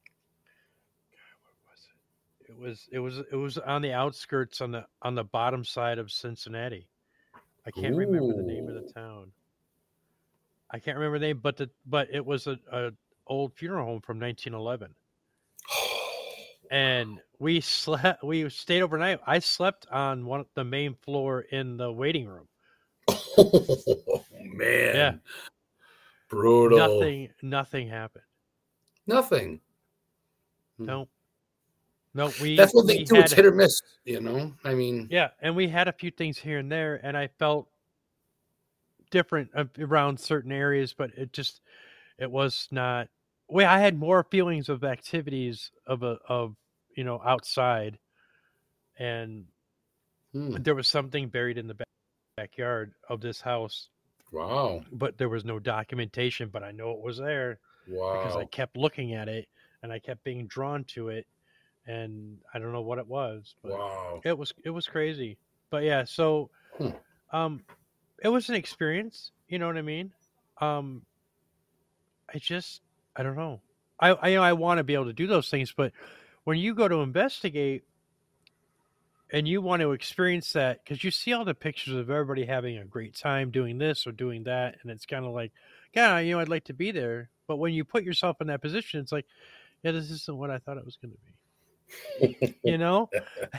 It was it was it was on the outskirts, on the on the bottom side of Cincinnati. I can't remember the name of Ooh. the town. I can't remember the name, but the but it was a, a old funeral home from nineteen eleven, and we slept. We stayed overnight. I slept on one the main floor in the waiting room. Oh, man. Yeah, Brutal. nothing nothing happened. Nothing. Hmm. No, No, we That's what they we do. It's had hit or miss, you know. I mean, yeah, and we had a few things here and there, and I felt different around certain areas, but it just it was not. Well, I had more feelings of activities of a of you know outside, and hmm, there was something buried in the back, backyard of this house, wow, but there was no documentation. But I know it was there because I wow, kept looking at it and I kept being drawn to it, and I don't know what it was, but wow. it was it was crazy. But yeah, so Hmm. um, it was an experience. You know what I mean? Um, I just I don't know. I I you know I want to be able to do those things, but when you go to investigate and you want to experience that because you see all the pictures of everybody having a great time doing this or doing that, and it's kind of like, yeah, you know, I'd like to be there. But when you put yourself in that position, it's like, yeah, this isn't what I thought it was going to be. You know,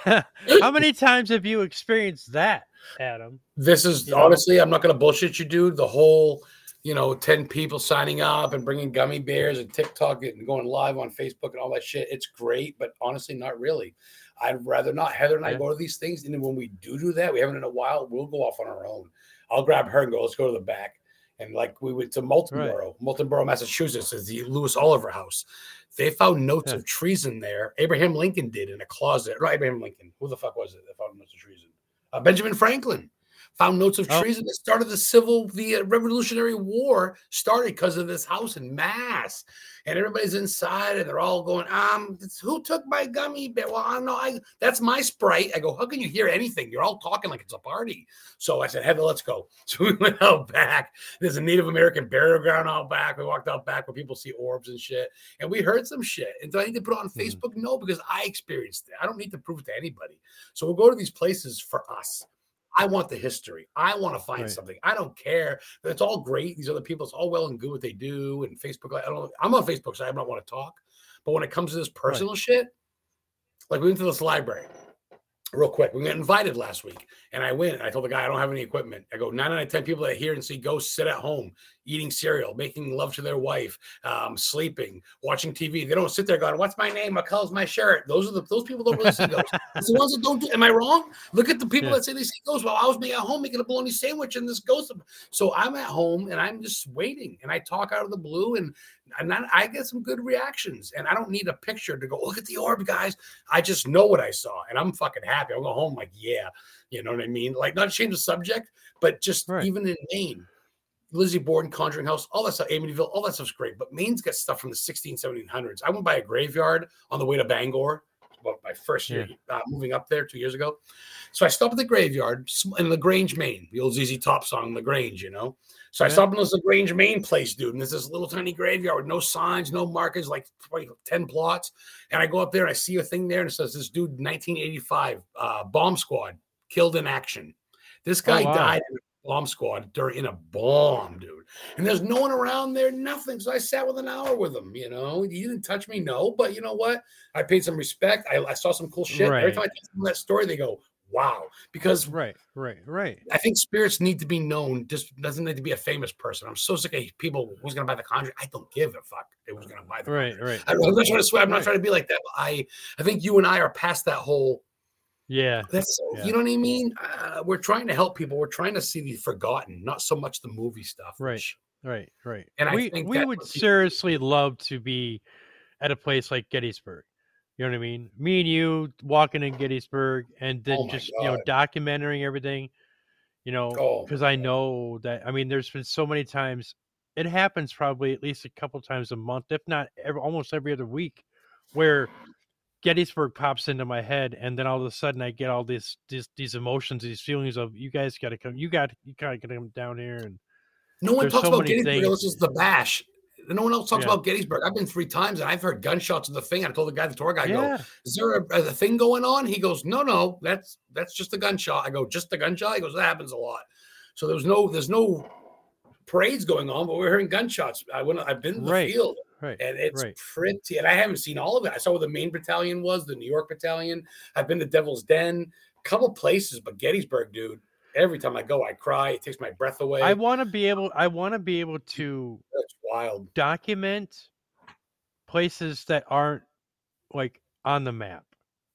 how many times have you experienced that, Adam? This is You know, honestly, I'm not going to bullshit you, dude. The whole, you know, ten people signing up and bringing gummy bears and TikTok and going live on Facebook and all that shit. It's great, but honestly, not really. I'd rather not. Heather and I yeah, go to these things. And then when we do do that, we haven't in a while, we'll go off on our own. I'll grab her and go, let's go to the back. And like we went to right, Moultonboro, Moultonboro, Massachusetts, is the Lewis Oliver house. They found notes yeah. of treason there. Abraham Lincoln did in a closet. Not Abraham Lincoln. Who the fuck was it that found notes of treason? Uh, Benjamin Franklin found notes of Oh, treason that started the civil, the Revolutionary War started because of this house in mass. And everybody's inside and they're all going, um, who took my gummy bear? Well, I don't know. I, that's my Sprite. I go, how can you hear anything? You're all talking like it's a party. So I said, Heather, let's go. So we went out back. There's a Native American burial ground out back. We walked out back where people see orbs and shit. And we heard some shit. And do I need to put it on Facebook? Mm-hmm. No, because I experienced it. I don't need to prove it to anybody. So we'll go to these places for us. I want the history. I want to find right. something. I don't care. It's all great. These other people, it's all well and good what they do. And Facebook, I don't. I'm on Facebook, so I don't want to talk. But when it comes to this personal right. shit, like we went to this library. Real quick, we got invited last week, and I went. And I told the guy I don't have any equipment. I go nine out of ten people that hear and see ghosts sit at home eating cereal, making love to their wife, um, sleeping, watching T V. They don't sit there going, "What's my name? What color's my shirt?" Those are the those people don't really see ghosts. It's the ones that don't do. Am I wrong? Look at the people yeah. that say they see ghosts. Well, I was at home making a bologna sandwich, and this ghost. So I'm at home and I'm just waiting, and I talk out of the blue, and and then I get some good reactions, and I don't need a picture to go look at the orb, guys. I just know what I saw, and I'm fucking happy. I'll go home like, yeah, you know what I mean? Like, not change the subject, but just right. even in Maine, Lizzie Borden, Conjuring House, all that stuff, Amityville, all that stuff's great. But Maine's got stuff from the sixteen, seventeen hundreds. I went by a graveyard on the way to Bangor, about my first year yeah. uh, moving up there two years ago. So I stopped at the graveyard in LaGrange, Maine, the old Z Z Top song, LaGrange, you know? So yeah. I stopped in this LaGrange, Maine place, dude. And there's this little tiny graveyard with no signs, no markers, like ten plots. And I go up there and I see a thing there and it says this dude, nineteen eighty-five, uh, bomb squad, killed in action. This guy oh, wow. died in a bomb squad during in a bomb, dude. And there's no one around there, nothing. So I sat with an hour with him, you know. He didn't touch me, no. But you know what? I paid some respect. I, I saw some cool shit. Right. Every time I tell them that story, they go, wow. Because right, right, right. I think spirits need to be known. Just doesn't need to be a famous person. I'm so sick of people who's going to buy the Conjuring. I don't give a fuck. It was going to buy the right, Conjuring. right. I, I'm not trying to swear. I'm right. not trying to be like that. But I, I think you and I are past that whole. Yeah, that's yeah. you know what I mean. Uh, we're trying to help people. We're trying to see the forgotten, not so much the movie stuff. Right, which, right, right. And we I think we would seriously people... love to be at a place like Gettysburg. You know what I mean? Me and you walking in Gettysburg and then oh just, God. you know, documenting everything, you know, because oh I know that, I mean, there's been so many times, it happens probably at least a couple times a month, if not every, almost every other week, where Gettysburg pops into my head. And then all of a sudden I get all this, this these emotions, these feelings of, you guys got to come, you got you got to come down here. And no one talks so about Gettysburg unless it's the bash. No one else talks yeah. about Gettysburg. I've been three times and I've heard gunshots of the thing. I told the guy, the tour guy, yeah. go, is there a, a thing going on? He goes, no, no, that's that's just a gunshot. I go, just a gunshot? He goes, that happens a lot. So there's no there's no parades going on, but we're hearing gunshots. I went, I've been in the right. field right. and it's right. pretty, and I haven't seen all of it. I saw where the Maine battalion was, the New York battalion. I've been to Devil's Den, a couple places, but Gettysburg, dude. Every time I go, I cry. It takes my breath away. I want to be able. I want to be able to. That's wild. Document places that aren't like on the map.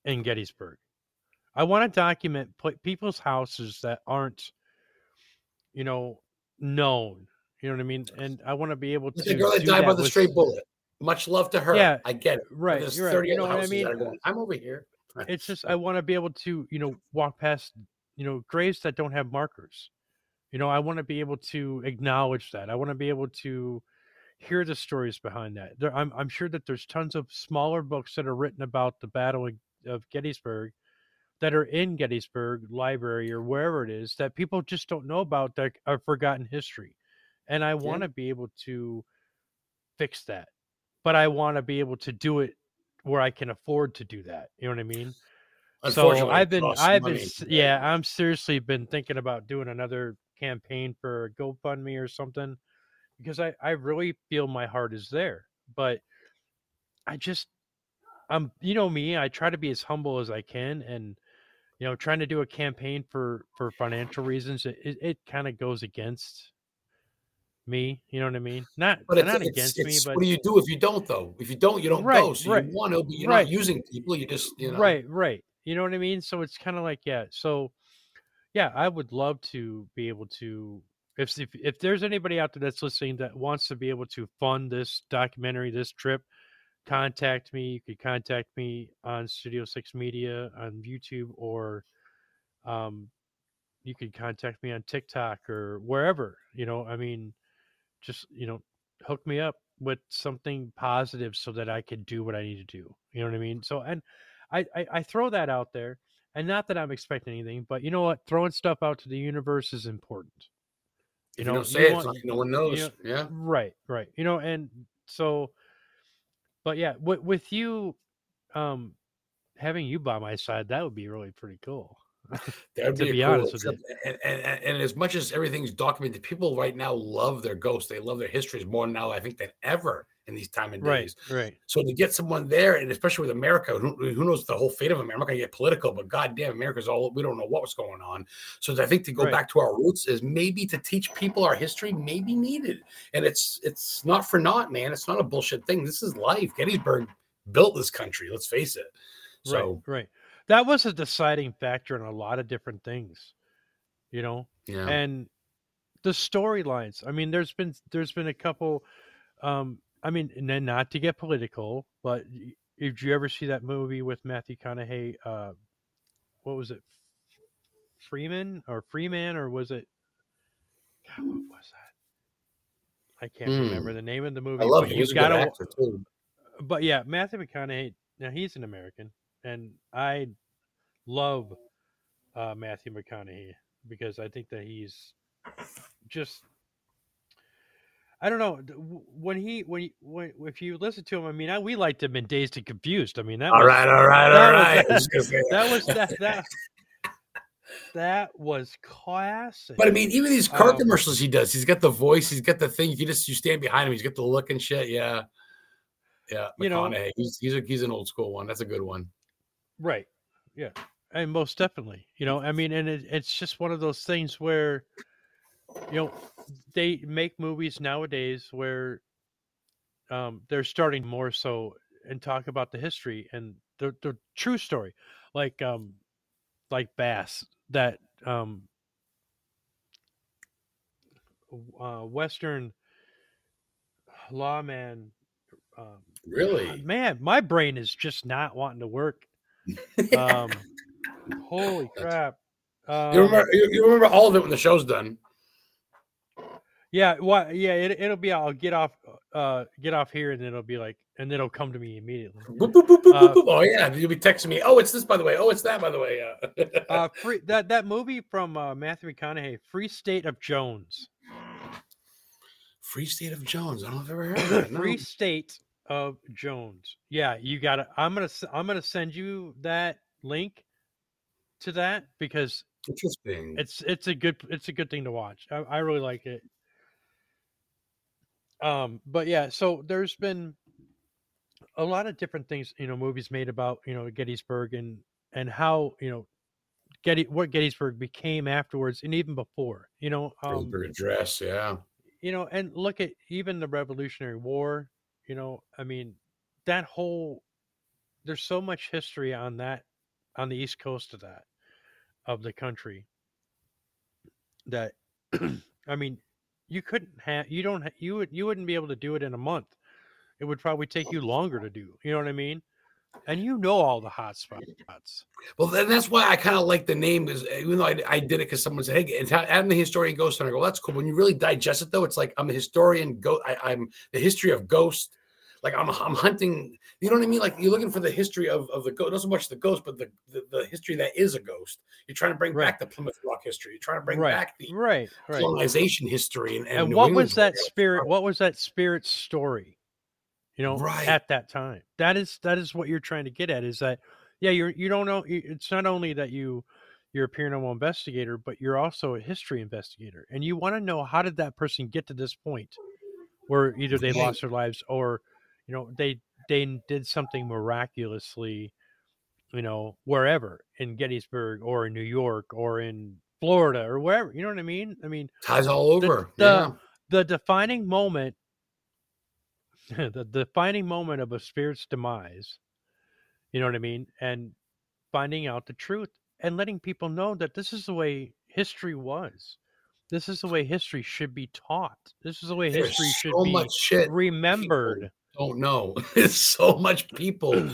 in Gettysburg. I want to document people's houses that aren't, you know, known. You know what I mean? And I want to be able Like the to girl that do died by that the with, straight bullet. Much love to her. yeah, I get it. But right. there's You're right. thirty You other know what I houses mean? that are going, I'm over here. It's just, I So, want to be able to, you know, walk past, you know, graves that don't have markers. You know, I want to be able to acknowledge that. I want to be able to hear the stories behind that. There, I'm, I'm sure that there's tons of smaller books that are written about the Battle of, of Gettysburg that are in Gettysburg Library or wherever it is that people just don't know about, that are forgotten history. And I yeah. want to be able to fix that, but I want to be able to do it where I can afford to do that. You know what I mean? So Unfortunately, I've it been, costs I've been, money. s- yeah, I'm seriously been thinking about doing another campaign for a GoFundMe or something, because I, I really feel my heart is there, but I just, I'm, you know me, I try to be as humble as I can, and you know, trying to do a campaign for for financial reasons, it it, it kind of goes against me. You know what I mean? Not But it's not it's against me, it's but what do you do if you don't though? If you don't, you don't go. right, So you right, want to, but you're not right, using people. You just, you know. right, right. You know what I mean? So it's kind of like, yeah. So yeah, I would love to be able to. If, if if there's anybody out there that's listening that wants to be able to fund this documentary, this trip, contact me. You could contact me on Studio Six Media on YouTube, or um, you could contact me on TikTok or wherever. You know, I mean, just, you know, hook me up with something positive so that I can do what I need to do. You know what I mean? So, and I, I, I throw that out there, and not that I'm expecting anything, but you know what? Throwing stuff out to the universe is important. You If you know, don't you say it, it's want, not, no one you knows. know, Yeah. right, right. You know, and so, but yeah, with, with you, um, having you by my side, that would be really pretty cool. That would To be a be cool, honest with you. except and, and and as much as everything's documented, people right now love their ghosts. They love their histories more now, I think, than ever in these time and Right, days. right, So to get someone there, and especially with America, who, who knows the whole fate of America? I'm not going to get political, but goddamn, America's all we don't know what's going on. So I think to go right. back to our roots is maybe to teach people our history, maybe needed, and it's it's not for naught, man. It's not a bullshit thing. This is life. Gettysburg built this country. Let's face it. Right, So right. That was a deciding factor in a lot of different things, you know. yeah. And the storylines. I mean, there's been there's been a couple. Um, I mean, and then not to get political, but y- did you ever see that movie with Matthew McConaughey? Uh, what was it, Freeman or Freeman, or was it? God, what was that? I can't Hmm. remember the name of the I movie, love but him. you He's a good gotta. actor too. But yeah, Matthew McConaughey. Now he's an American, and I love uh, Matthew McConaughey because I think that he's just, I don't know, when he when he, when if you listen to him, I mean, I, we liked him in Dazed and Confused. I mean, that All was right, all right, all that was right. I that, was just gonna say that was that. that that that was classic. But I mean, even these car Um, commercials he does, he's got the voice, he's got the thing. You just you stand behind him, he's got the look and shit. Yeah, yeah. you know, McConaughey, he's he's a, he's an old school one. That's a good one. right? Yeah, and most definitely, you know, I mean, and it, it's just one of those things where, you know, they make movies nowadays where um, they're starting more so and talk about the history and the the true story, like um like Bass, that um uh, Western lawman. Um, God, Really? man, my brain is just not wanting to work. Um, holy crap. You Um, remember you, you remember all of it when the show's done. yeah, what? Yeah, it, it'll be. I'll get off, uh, get off here, and it'll be like, and it'll come to me immediately. Boop, boop, boop, boop, boop, Uh, boop. Oh yeah, you'll be texting me. Oh, it's this by the way. Oh, it's that by the way. Yeah. uh, free that that movie from uh, Matthew McConaughey, Free State of Jones. Free State of Jones. I don't know if I've ever heard of that. No. Free State of Jones. Yeah, you got to I'm going to I'm going to send you that link to that because Interesting. it's it's a good it's a good thing to watch. I, I really like it. Um but yeah, so there's been a lot of different things, you know, movies made about, you know, Gettysburg and and how, you know, Getty what Gettysburg became afterwards and even before, you know, um Gettysburg Address. Yeah. you know, and look at even the Revolutionary War, you know, I mean, that whole there's so much history on that on the east coast of that of the country that I mean, you couldn't have you don't ha- you would you wouldn't be able to do it in a month. It would probably take you longer to do. You know what I mean? And you know all the hot spots. Well, then that's why I kind of like the name, is even though I, I did it because someone said, "Hey, it's I'm the historian ghost," and I go, "That's cool." When you really digest it, though, it's like I'm a historian ghost. I'm the history of ghost. Like I'm, I'm hunting. You know what I mean? Like you're looking for the history of, of the ghost, not so much the ghost, but the, the, the history that is a ghost. You're trying to bring Right. back the Plymouth Rock history. You're trying to bring Right. back the Right. Right. colonization history. And, and, And New what England was that story. spirit? What was that spirit story? You know, Right. at that time. That is that is what you're trying to get at. Is that yeah? You're you don't know. It's not only that you you're a paranormal investigator, but you're also a history investigator, and you want to know how did that person get to this point, where either they Right. lost their lives or you know they they did something miraculously, you know, wherever in Gettysburg or in New York or in Florida or wherever. You know what I mean? I mean, Ties all over. The, yeah. the, the defining moment, the defining moment of a spirit's demise, you know what I mean? And finding out the truth and letting people know that this is the way history was. This is the way history should be taught. This is the way There's history should so be much shit remembered. Don't know. There's so much people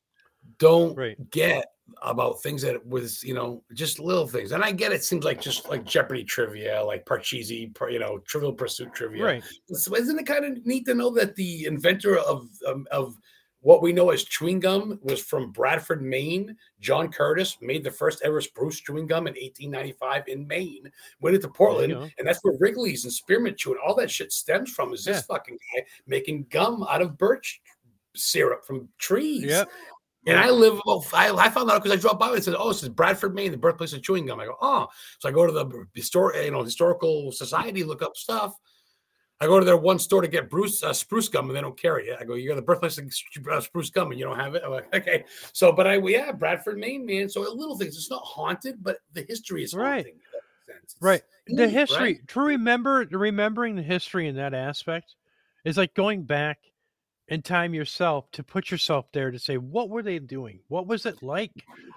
don't Right. get about things that was, you know, just little things. And I get it seems like just like Jeopardy trivia, like Parcheesi, you know, Trivial Pursuit trivia. Right. So isn't it kind of neat to know that the inventor of um, of what we know as chewing gum was from Bradford, Maine? John Curtis made the first ever spruce chewing gum in eighteen ninety-five in Maine. Went into Portland, and that's where Wrigley's and Spearmint Chew and all that shit stems from. Is this yeah. fucking guy making gum out of birch syrup from trees? Yeah. And I live about, I, I found out because I drove by and said, "Oh, this is Bradford, Maine, the birthplace of chewing gum." I go, "Oh," so I go to the historic, you know, historical society, look up stuff. I go to their one store to get Bruce uh, spruce gum, and they don't carry it. I go, "You're the birthplace of uh, spruce gum, and you don't have it." I'm like, "Okay." So, but I, yeah, Bradford, Maine, man. So little things. It's not haunted, but the history is right. haunting. It's right. The neat, history right? to remember, remembering the history in that aspect is like going back in time yourself to put yourself there to say, what were they doing? What was it like?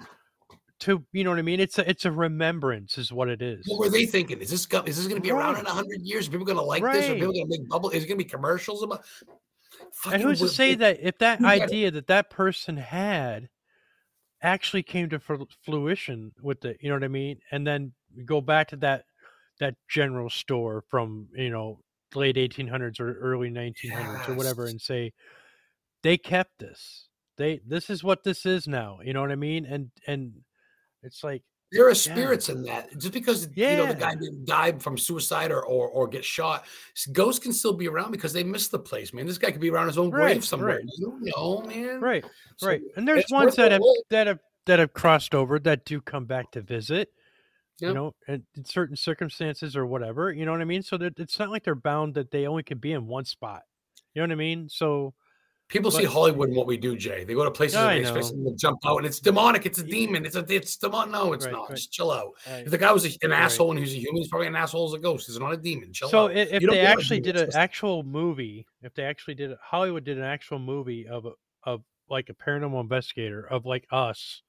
To, you know what I mean? It's a, it's a remembrance is what it is. What were they thinking? Is this, is this going to be right. around in a hundred years? Are people going to like right. this? Are people going to make bubble? Is it going to be commercials about? And who's to say that if that idea that that person had actually came to fruition with the, you know what I mean? And then go back to that, that general store from, you know, late eighteen hundreds or early nineteen hundreds yes. or whatever, and say, they kept this. They, this is what this is now. You know what I mean? And, and it's like, there are spirits yeah. in that. Just because yeah. you know the guy didn't die from suicide or, or or get shot, ghosts can still be around because they miss the place, man. This guy could be around his own right, grave somewhere. Right. You don't know, man. Right, so right. And there's ones that have that have that have crossed over that do come back to visit. Yep. You know, in certain circumstances or whatever. You know what I mean? So that it's not like they're bound that they only can be in one spot. You know what I mean? So. People but, see Hollywood and what we do, Jay. They go to places and they expect them to jump out, and it's demonic. It's a demon. It's a it's demonic. No, it's right, not. Right. Just chill out. Right. If the guy was a, an right. asshole and he's a human, he's probably an asshole as a ghost. He's not a demon. Chill so out. if you they actually did an actual movie, if they actually did it, Hollywood did an actual movie of a, of like a paranormal investigator of like us,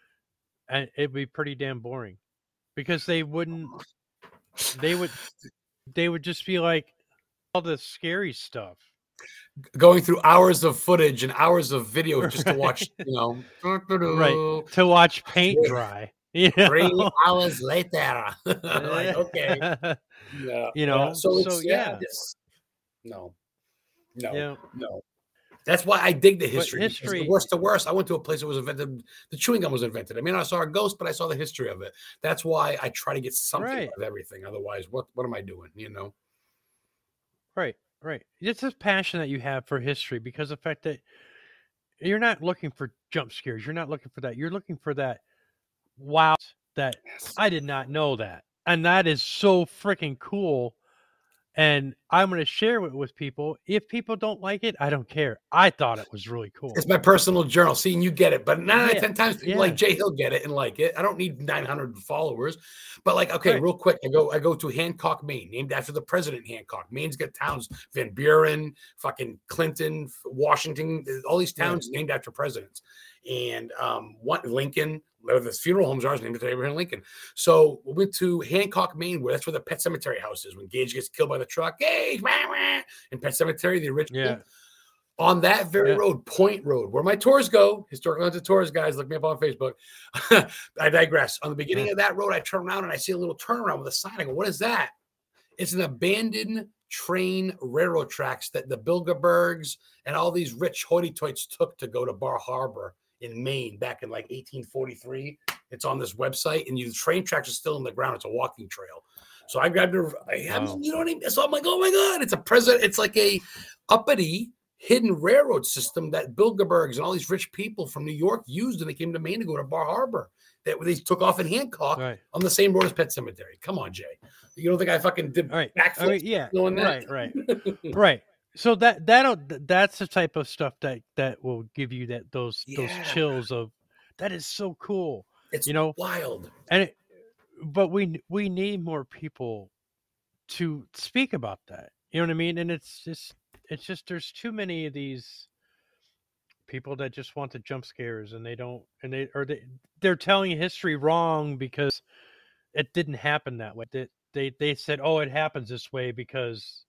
and it'd be pretty damn boring, because they wouldn't. They would. They would just be like all the scary stuff. Going through hours of footage and hours of video just to watch, you know, right, to watch paint dry. You know? Three hours later, like okay, yeah, you know. Yeah. So, so it's, yeah, yeah it's, no, no, yeah. no. That's why I dig the history. history. The worst to worst, I went to a place that was invented. The chewing gum was invented. I mean, I saw a ghost, but I saw the history of it. That's why I try to get something right. out of everything. Otherwise, what what am I doing? You know. Right. Right. It's this passion that you have for history, because the fact that you're not looking for jump scares. You're not looking for that. You're looking for that. Wow. That yes. I did not know that. And that is so freaking cool. And I'm going to share it with people. If people don't like it, I don't care. I thought it was really cool. It's my personal journal. Seeing you get it. But nine out of ten times people yeah. like Jay Hill get it and like it. I don't need nine hundred followers. But like, okay, right. real quick. I go I go to Hancock, Maine, named after the president Hancock. Maine's got towns, Van Buren, fucking Clinton, Washington, all these towns yeah. named after presidents. And um, one Lincoln, where the funeral homes are, is named after Abraham Lincoln. So we went to Hancock, Maine, where that's where the Pet Cemetery house is. When Gage gets killed by the truck, Gage, wah, wah, in Pet Cemetery, the original. Yeah. On that very Yeah. road, Point Road, where my tours go, Historical Haunted Tours, guys, look me up on Facebook. I digress. On the beginning Yeah. of that road, I turn around and I see a little turnaround with a sign. I go, what is that? It's an abandoned train railroad tracks that the Bilderbergs and all these rich hoity-toits took to go to Bar Harbor in Maine back in like eighteen forty-three. It's on this website, and you, the train tracks are still in the ground. It's a walking trail. So I grabbed her. I, I Wow. mean, you know what I mean? So I'm like, oh my God, it's a present. It's like a uppity hidden railroad system that Bilderbergs and all these rich people from New York used when they came to Maine to go to Bar Harbor. That they took off in Hancock Right. on the same road as Pet Cemetery. Come on, Jay. You don't think I fucking did All right. backflips? I mean, yeah. doing Right. that? Right. Right. So that that'll that's the type of stuff that that will give you that those Yeah. those chills of that is so cool. It's You know, wild. and it, but we we need more people to speak about that. You know what I mean? And it's just it's just there's too many of these people that just want the jump scares, and they don't, and they or they they're telling history wrong because it didn't happen that way. They they, they said, oh, it happens this way because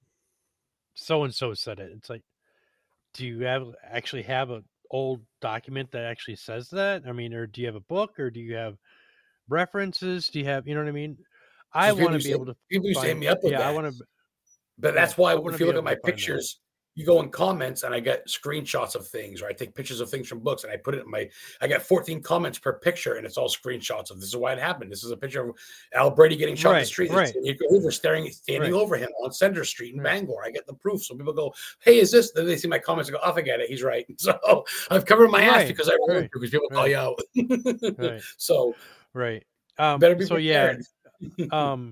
so and so said it. It's like, do you have actually have an old document that actually says that? I mean, or do you have a book, or do you have references? Do you have, you know what I mean? I Just want to people be say- able to people used to hit find, me up with yeah, I that. want to, But Yeah, that's why I wanna if you be look at able my to find that. pictures, you go in comments and I get screenshots of things, or I take pictures of things from books and I put it in my, I got fourteen comments per picture and it's all screenshots of this is why it happened. This is a picture of Al Brady getting shot in Right, the street. right. And you go over staring, standing Right. over him on Center Street in Right. Bangor. I get the proof. So people go, hey, is this? Then they see my comments and go, oh, forget it. He's right. So I've covered my ass Right, because I remember right, because people call right. you out. Right. So Right. Um, better be so yeah, prepared. um,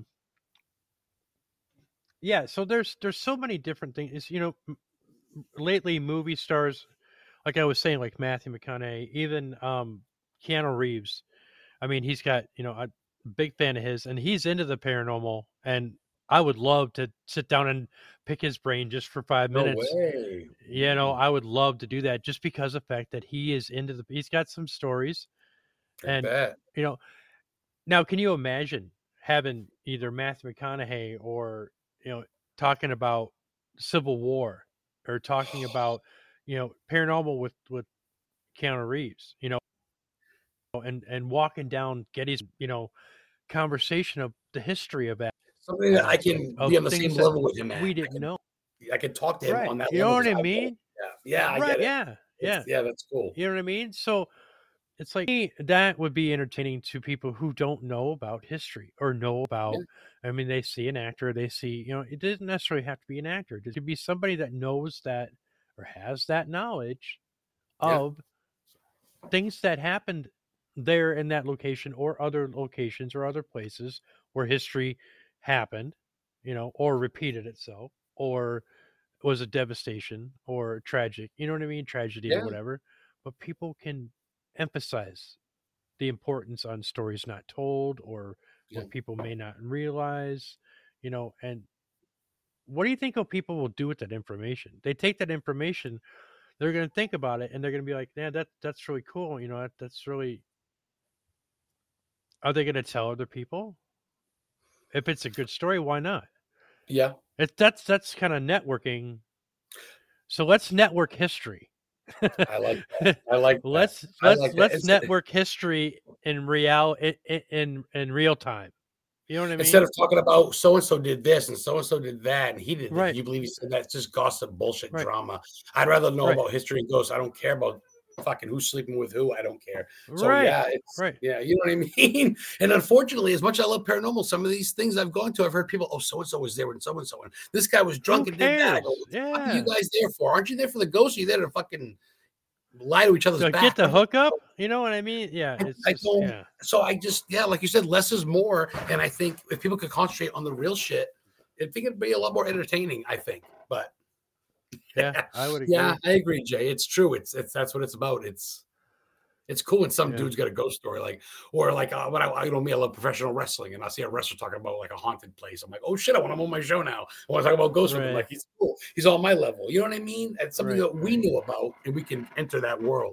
yeah. So there's there's so many different things. You know, m- lately movie stars, like I was saying, like Matthew McConaughey, even um, Keanu Reeves. I mean, he's got, you know, I'm a big fan of his, and he's into the paranormal. And I would love to sit down and pick his brain just for five No minutes. way. You know, I would love to do that just because of the fact that he is into the. He's got some stories, I and bet. you know, now can you imagine having either Matthew McConaughey or, you know, talking about Civil War or talking about, you know, paranormal with with Keanu Reeves, you know, and and walking down Getty's, you know, conversation of the history of that, Something that I uh, can of be on the same things that level with him at. we I didn't can, know. I can talk to him Right. on that You know level. what I 'cause mean? Yeah, yeah, I Right. get it. Yeah. Yeah. It's- yeah, that's cool. You know what I mean? So it's like me, that would be entertaining to people who don't know about history or know about. I mean, they see an actor, they see, you know, it doesn't necessarily have to be an actor. It could be somebody that knows that or has that knowledge Yeah. of things that happened there in that location or other locations or other places where history happened, you know, or repeated itself or was a devastation or tragic, you know what I mean? Tragedy Yeah. or whatever. But people can emphasize the importance on stories not told or Yeah. what people may not realize, you know, and what do you think of people will do with that information? They take that information, they're going to think about it, and they're going to be like, yeah, that that's really cool. You know, that, that's really, are they going to tell other people? If it's a good story, why not? Yeah. It, that's, that's kind of networking. So let's network history. I like that. I like that. let's I let's like that. let's Instead- network history in real in, in in real time. You know what I mean? Instead of talking about so and so did this and so and so did that and he did this, Right. you believe he said that? It's just gossip, bullshit, Right. drama. I'd rather know Right. about history and ghosts. I don't care about fucking who's sleeping with who. I don't care. So right. yeah, it's Right. yeah, you know what I mean. And unfortunately, as much as I love paranormal, some of these things I've gone to, I've heard people, oh, so and so was there and so and so, and this guy was drunk Who and did that. I cares? go, what the fuck are Yeah. you guys there for? Aren't you there for the ghosts? Are you there to fucking lie to each other's So back? get the hookup. You know what I mean? Yeah. I- It's I just, don't- yeah. So I just, yeah, like you said, less is more. And I think if people could concentrate on the real shit, I think it'd be a lot more entertaining, I think. But Yeah. I would agree. yeah, I agree, Jay. It's true. It's it's that's what it's about. It's it's cool when some Yeah. dude's got a ghost story, like, or like uh, when I, you know, me, I love professional wrestling, and I see a wrestler talking about like a haunted place. I'm like, oh shit, I want him on my show now. I want to talk about ghosts with him. Right. Like he's cool. He's on my level. You know what I mean? It's something Right, that we right. know about, and we can enter that world.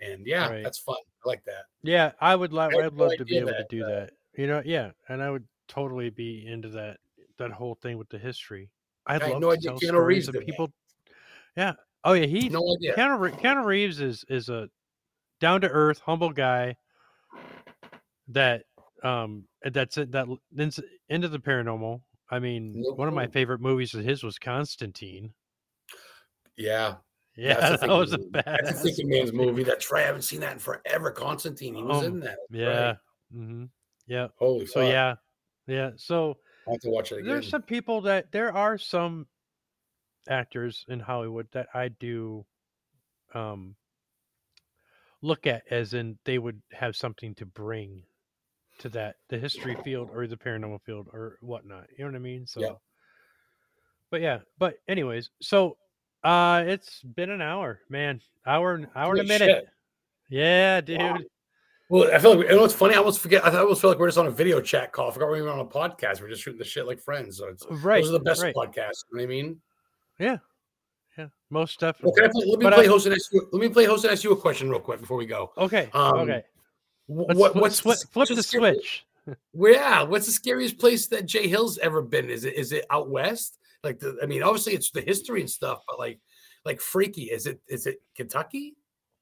And yeah, Right. that's fun. I like that. Yeah, I would love. I had I'd no love to be idea able to that. do Uh, that. You know, yeah, and I would totally be into that. That whole thing with the history. I'd I had love no to idea tell Keanu stories Reeves of did that. people. Yeah. Oh yeah, he's No idea. Keanu, Re- Keanu Reeves is is a down to earth, humble guy that um that's it that that's into the paranormal. I mean, No one of my clue. favorite movies of his was Constantine. Yeah, Yeah, that's a that thinking was a movie. That's a badass thinking man's movie. movie. That's right. I haven't seen that in forever. Constantine. He was Um, in that. yeah. Right. hmm Yeah. Holy So fuck. yeah, yeah. So I'll have to watch it there's again. some people that there are some actors in Hollywood that I do um look at as in they would have something to bring to that the history field or the paranormal field or whatnot. You know what I mean? Yeah. So, but yeah. But anyways, so uh, it's been an hour, man. Hour, hour and a Holy minute. shit. Yeah, dude. Wow. Well, I feel like you know what's funny. I almost forget. I almost feel like we're just on a video chat call. I forgot we were on a podcast. We're just shooting the shit like friends. So it's Right, those are the best right. podcasts. You know what I mean? Yeah, yeah. Most Well, definitely. can I play, let me But play I, host and ask you. Let me play host and ask you a question real quick before we go. okay, Um, okay. wh- Let's what flip, what's the, flip what's the scary- switch. Well, yeah, what's the scariest place that Jay Hill's ever been? Is it is it out west? Like the, I mean, obviously it's the history and stuff, but like like freaky. Is it is it Kentucky?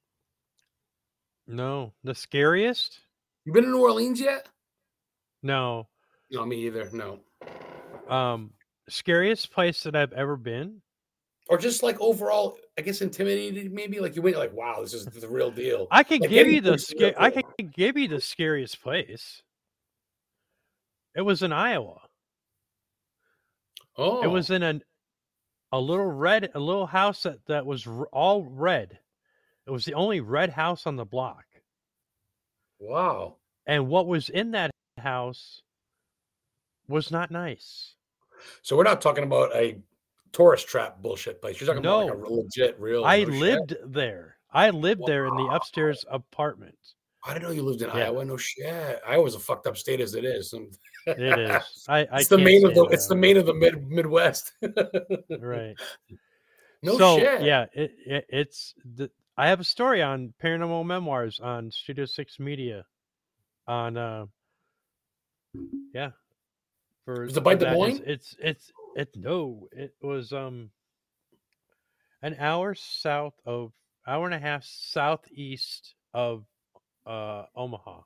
No, the scariest? You been to New Orleans yet? No. No, me either. No. Um, scariest place that I've ever been? Or just like overall, I guess intimidated. Maybe like you went like, wow, this is the real deal. I could Like give you the anything's the real scare. I deal. could give you the scariest place. It was in Iowa. Oh, It was in a a little red, a little house that that was r- all red. It was the only red house on the block. wow. And what was in that house was not nice. So we're not talking about a tourist trap bullshit place. You're talking about like a No. legit, real. I no shit. lived there. I lived there in the upstairs apartment. I didn't know you lived in Yeah. Iowa. No shit. Iowa's a fucked up state as it is. It is. I, I it's the can't main of the. stand It's the Iowa. main of the mid Midwest. Right. No so, shit. yeah, it, it it's the, I have a story on Paranormal Memoirs on Studio Six Media. On uh, yeah, for Was it by for Des that. Moines? It's, it's it's it no, it was um an hour south of hour and a half southeast of uh Omaha.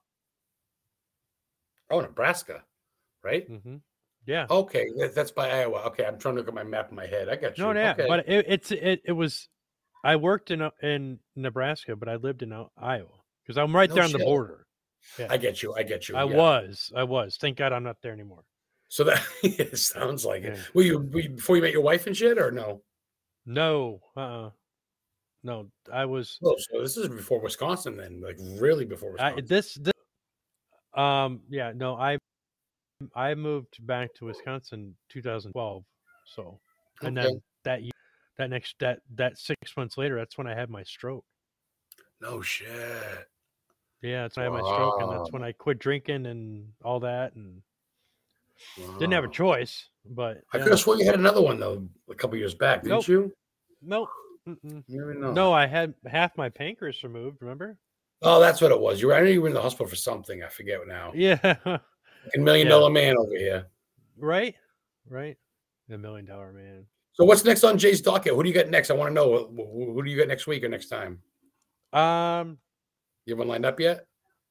Oh, Nebraska, right? Mm-hmm. Yeah. Okay, that, that's by Iowa. Okay, I'm trying to look at my map in my head. I got you. No, yeah, okay. but it, it's it, it was. I worked in uh, in Nebraska, but I lived in uh, Iowa because I'm right No there on the shit. border. Yeah. I get you. I get you. I yeah. was. I was. Thank God I'm not there anymore. So that it sounds like Yeah. it. Were you, were you before you met your wife and shit, or no? No. Uh. uh No. I was. Oh, so this is before Wisconsin, then, like really before Wisconsin. I, this. This. Um. Yeah. No. I. I moved back to Wisconsin two thousand twelve. So, and Okay. then that year, that next that that six months later, that's when I had my stroke. No shit. Yeah, that's when I had my stroke, and that's when I quit drinking and all that, and Wow. didn't have a choice. But I yeah. could have sworn you had another one though a couple years back, didn't Nope. you? Nope. Mm-mm. Maybe not. No, I had half my pancreas removed. Remember? Oh, that's what it was. You were. I know you were in the hospital for something. I forget now. Yeah. A million Yeah. dollar man over here. Right. Right. The million dollar man. So what's next on Jay's docket? Who do you got next? I want to know. Who, who do you got next week or next time? Um. You haven't lined up yet?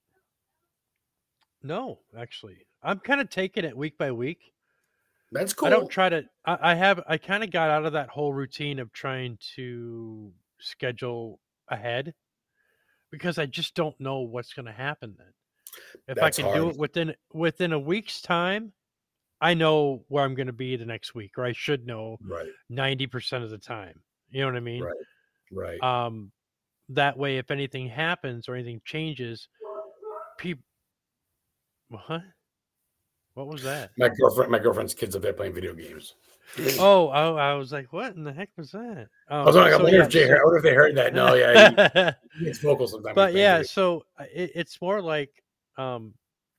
No, actually, I'm kind of taking it week by week. That's cool. I don't try to. I, I have. I kind of got out of that whole routine of trying to schedule ahead because I just don't know what's going to happen then. If That's I can do hard. it within within a week's time, I know where I'm going to be the next week, or I should know Right. ninety percent of the time. You know what I mean? Right. Right. Um, that way, if anything happens or anything changes, people. What? What was that? My girlfriend, my girlfriend's kids up there playing video games. Oh, oh, I was like, what in the heck was that? Um, I was like, I so, wonder yeah, if Jay, so- I wonder if they heard that. No, yeah, he, he gets vocal sometimes. but yeah, so uh, it, it's more like um,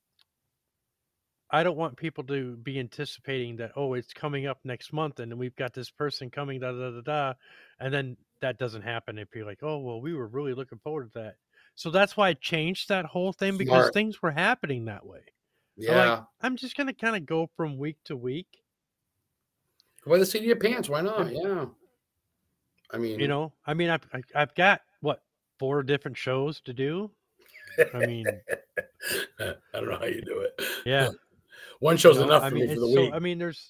I don't want people to be anticipating that, oh, it's coming up next month and we've got this person coming, da da da da, and then that doesn't happen. If you're like, oh, well, we were really looking forward to that. So that's why I changed that whole thing because Smart. things were happening that way. I'm Yeah. like, I'm just gonna kind of go from week to week. Wear the seat of your pants. Why not? And, Yeah. I mean, you know, I mean, I've I- I've got what four different shows to do. I mean, I don't know how you do it. yeah, One you show's know, enough I for mean, me for the it's so. week. I mean, there's,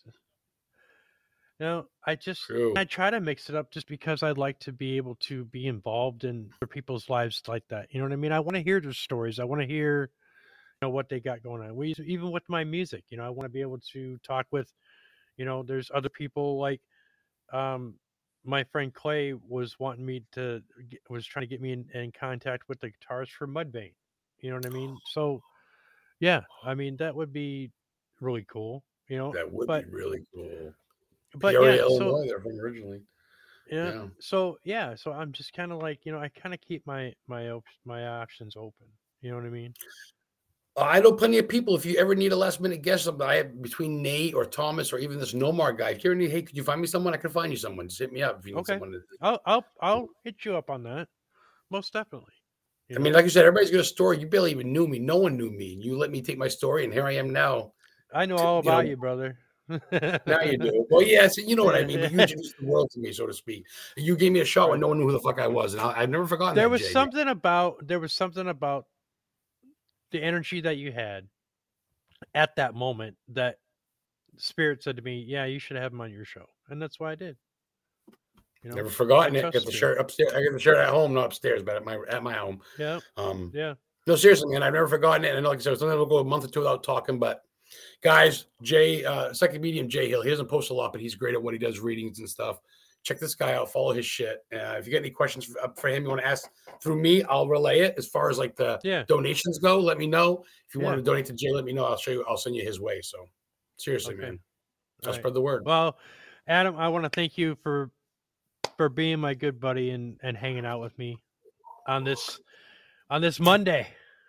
you know, I just True. I try to mix it up just because I'd like to be able to be involved in other people's lives like that. You know what I mean? I want to hear their stories. I want to hear, you know, what they got going on. We even with my music, you know, I want to be able to talk with, you know, there's other people like, um, my friend Clay was wanting me to get, was trying to get me in, in contact with the guitarist for Mudvayne. You know what I mean? So yeah, I mean that would be really cool. You know, That would be but really cool. but Peoria, yeah, so Illinois, they're from originally. yeah, Yeah. so yeah, so I'm just kind of like, you know, I kind of keep my my op- my options open. You know what I mean? I know plenty of people. If you ever need a last minute guest, I have between Nate or Thomas or even this Nomar guy. If you ever need, hey, could you find me someone? I can find you someone. Just hit me up if you need Okay, someone. To, I'll I'll I'll hit you up on that. Most definitely. You I mean, know, like you said, everybody's got a story. You barely even knew me. No one knew me. You let me take my story, and here I am now. I know To, all you know, about you, brother. now you do. Well, yeah, so you know what I mean. But you There introduced the world to me, so to speak. You gave me a shot when right. no one knew who the fuck I was, and I, I've never forgotten that, was Jay. Man. something about there was something about the energy that you had at that moment that Spirit said to me, "Yeah, you should have him on your show," and that's why I did. You know, Never I forgotten it. trust Got the Spirit. shirt upstairs. I got the shirt at home, not upstairs, but at my at my home. Yeah, Um, yeah. no, seriously, man, I've never forgotten it. And like I said, sometimes we'll go a month or two without talking. But guys, Jay, uh, second medium Jay Hill, he doesn't post a lot, but he's great at what he does, readings and stuff. Check this guy out. Follow his shit. Uh, if you get any questions for, for him, you want to ask through me, I'll relay it. As far as like the Yeah. donations go, let me know. If you Yeah. want to donate to Jay, let me know. I'll show you. I'll send you his way. So seriously, Okay. man, I'll All right. spread the word. Well, Adam, I want to thank you for for being my good buddy and and hanging out with me on this on this Monday.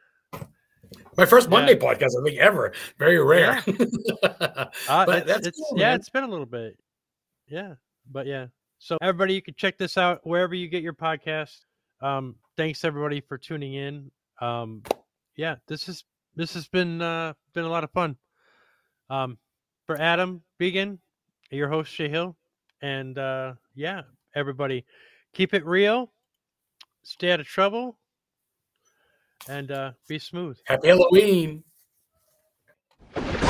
My first Yeah. Monday podcast, I think, ever. Very rare. Yeah. Uh, but it's that's it's cool, yeah, man. it's been a little bit. Yeah. But yeah. So everybody, you can check this out wherever you get your podcast. Um, thanks everybody for tuning in. Um, yeah, this is this has been uh been a lot of fun. Um, for Adam Began, your host Jay Hill, and uh, yeah, everybody, keep it real, stay out of trouble, and uh, be smooth. Happy Halloween.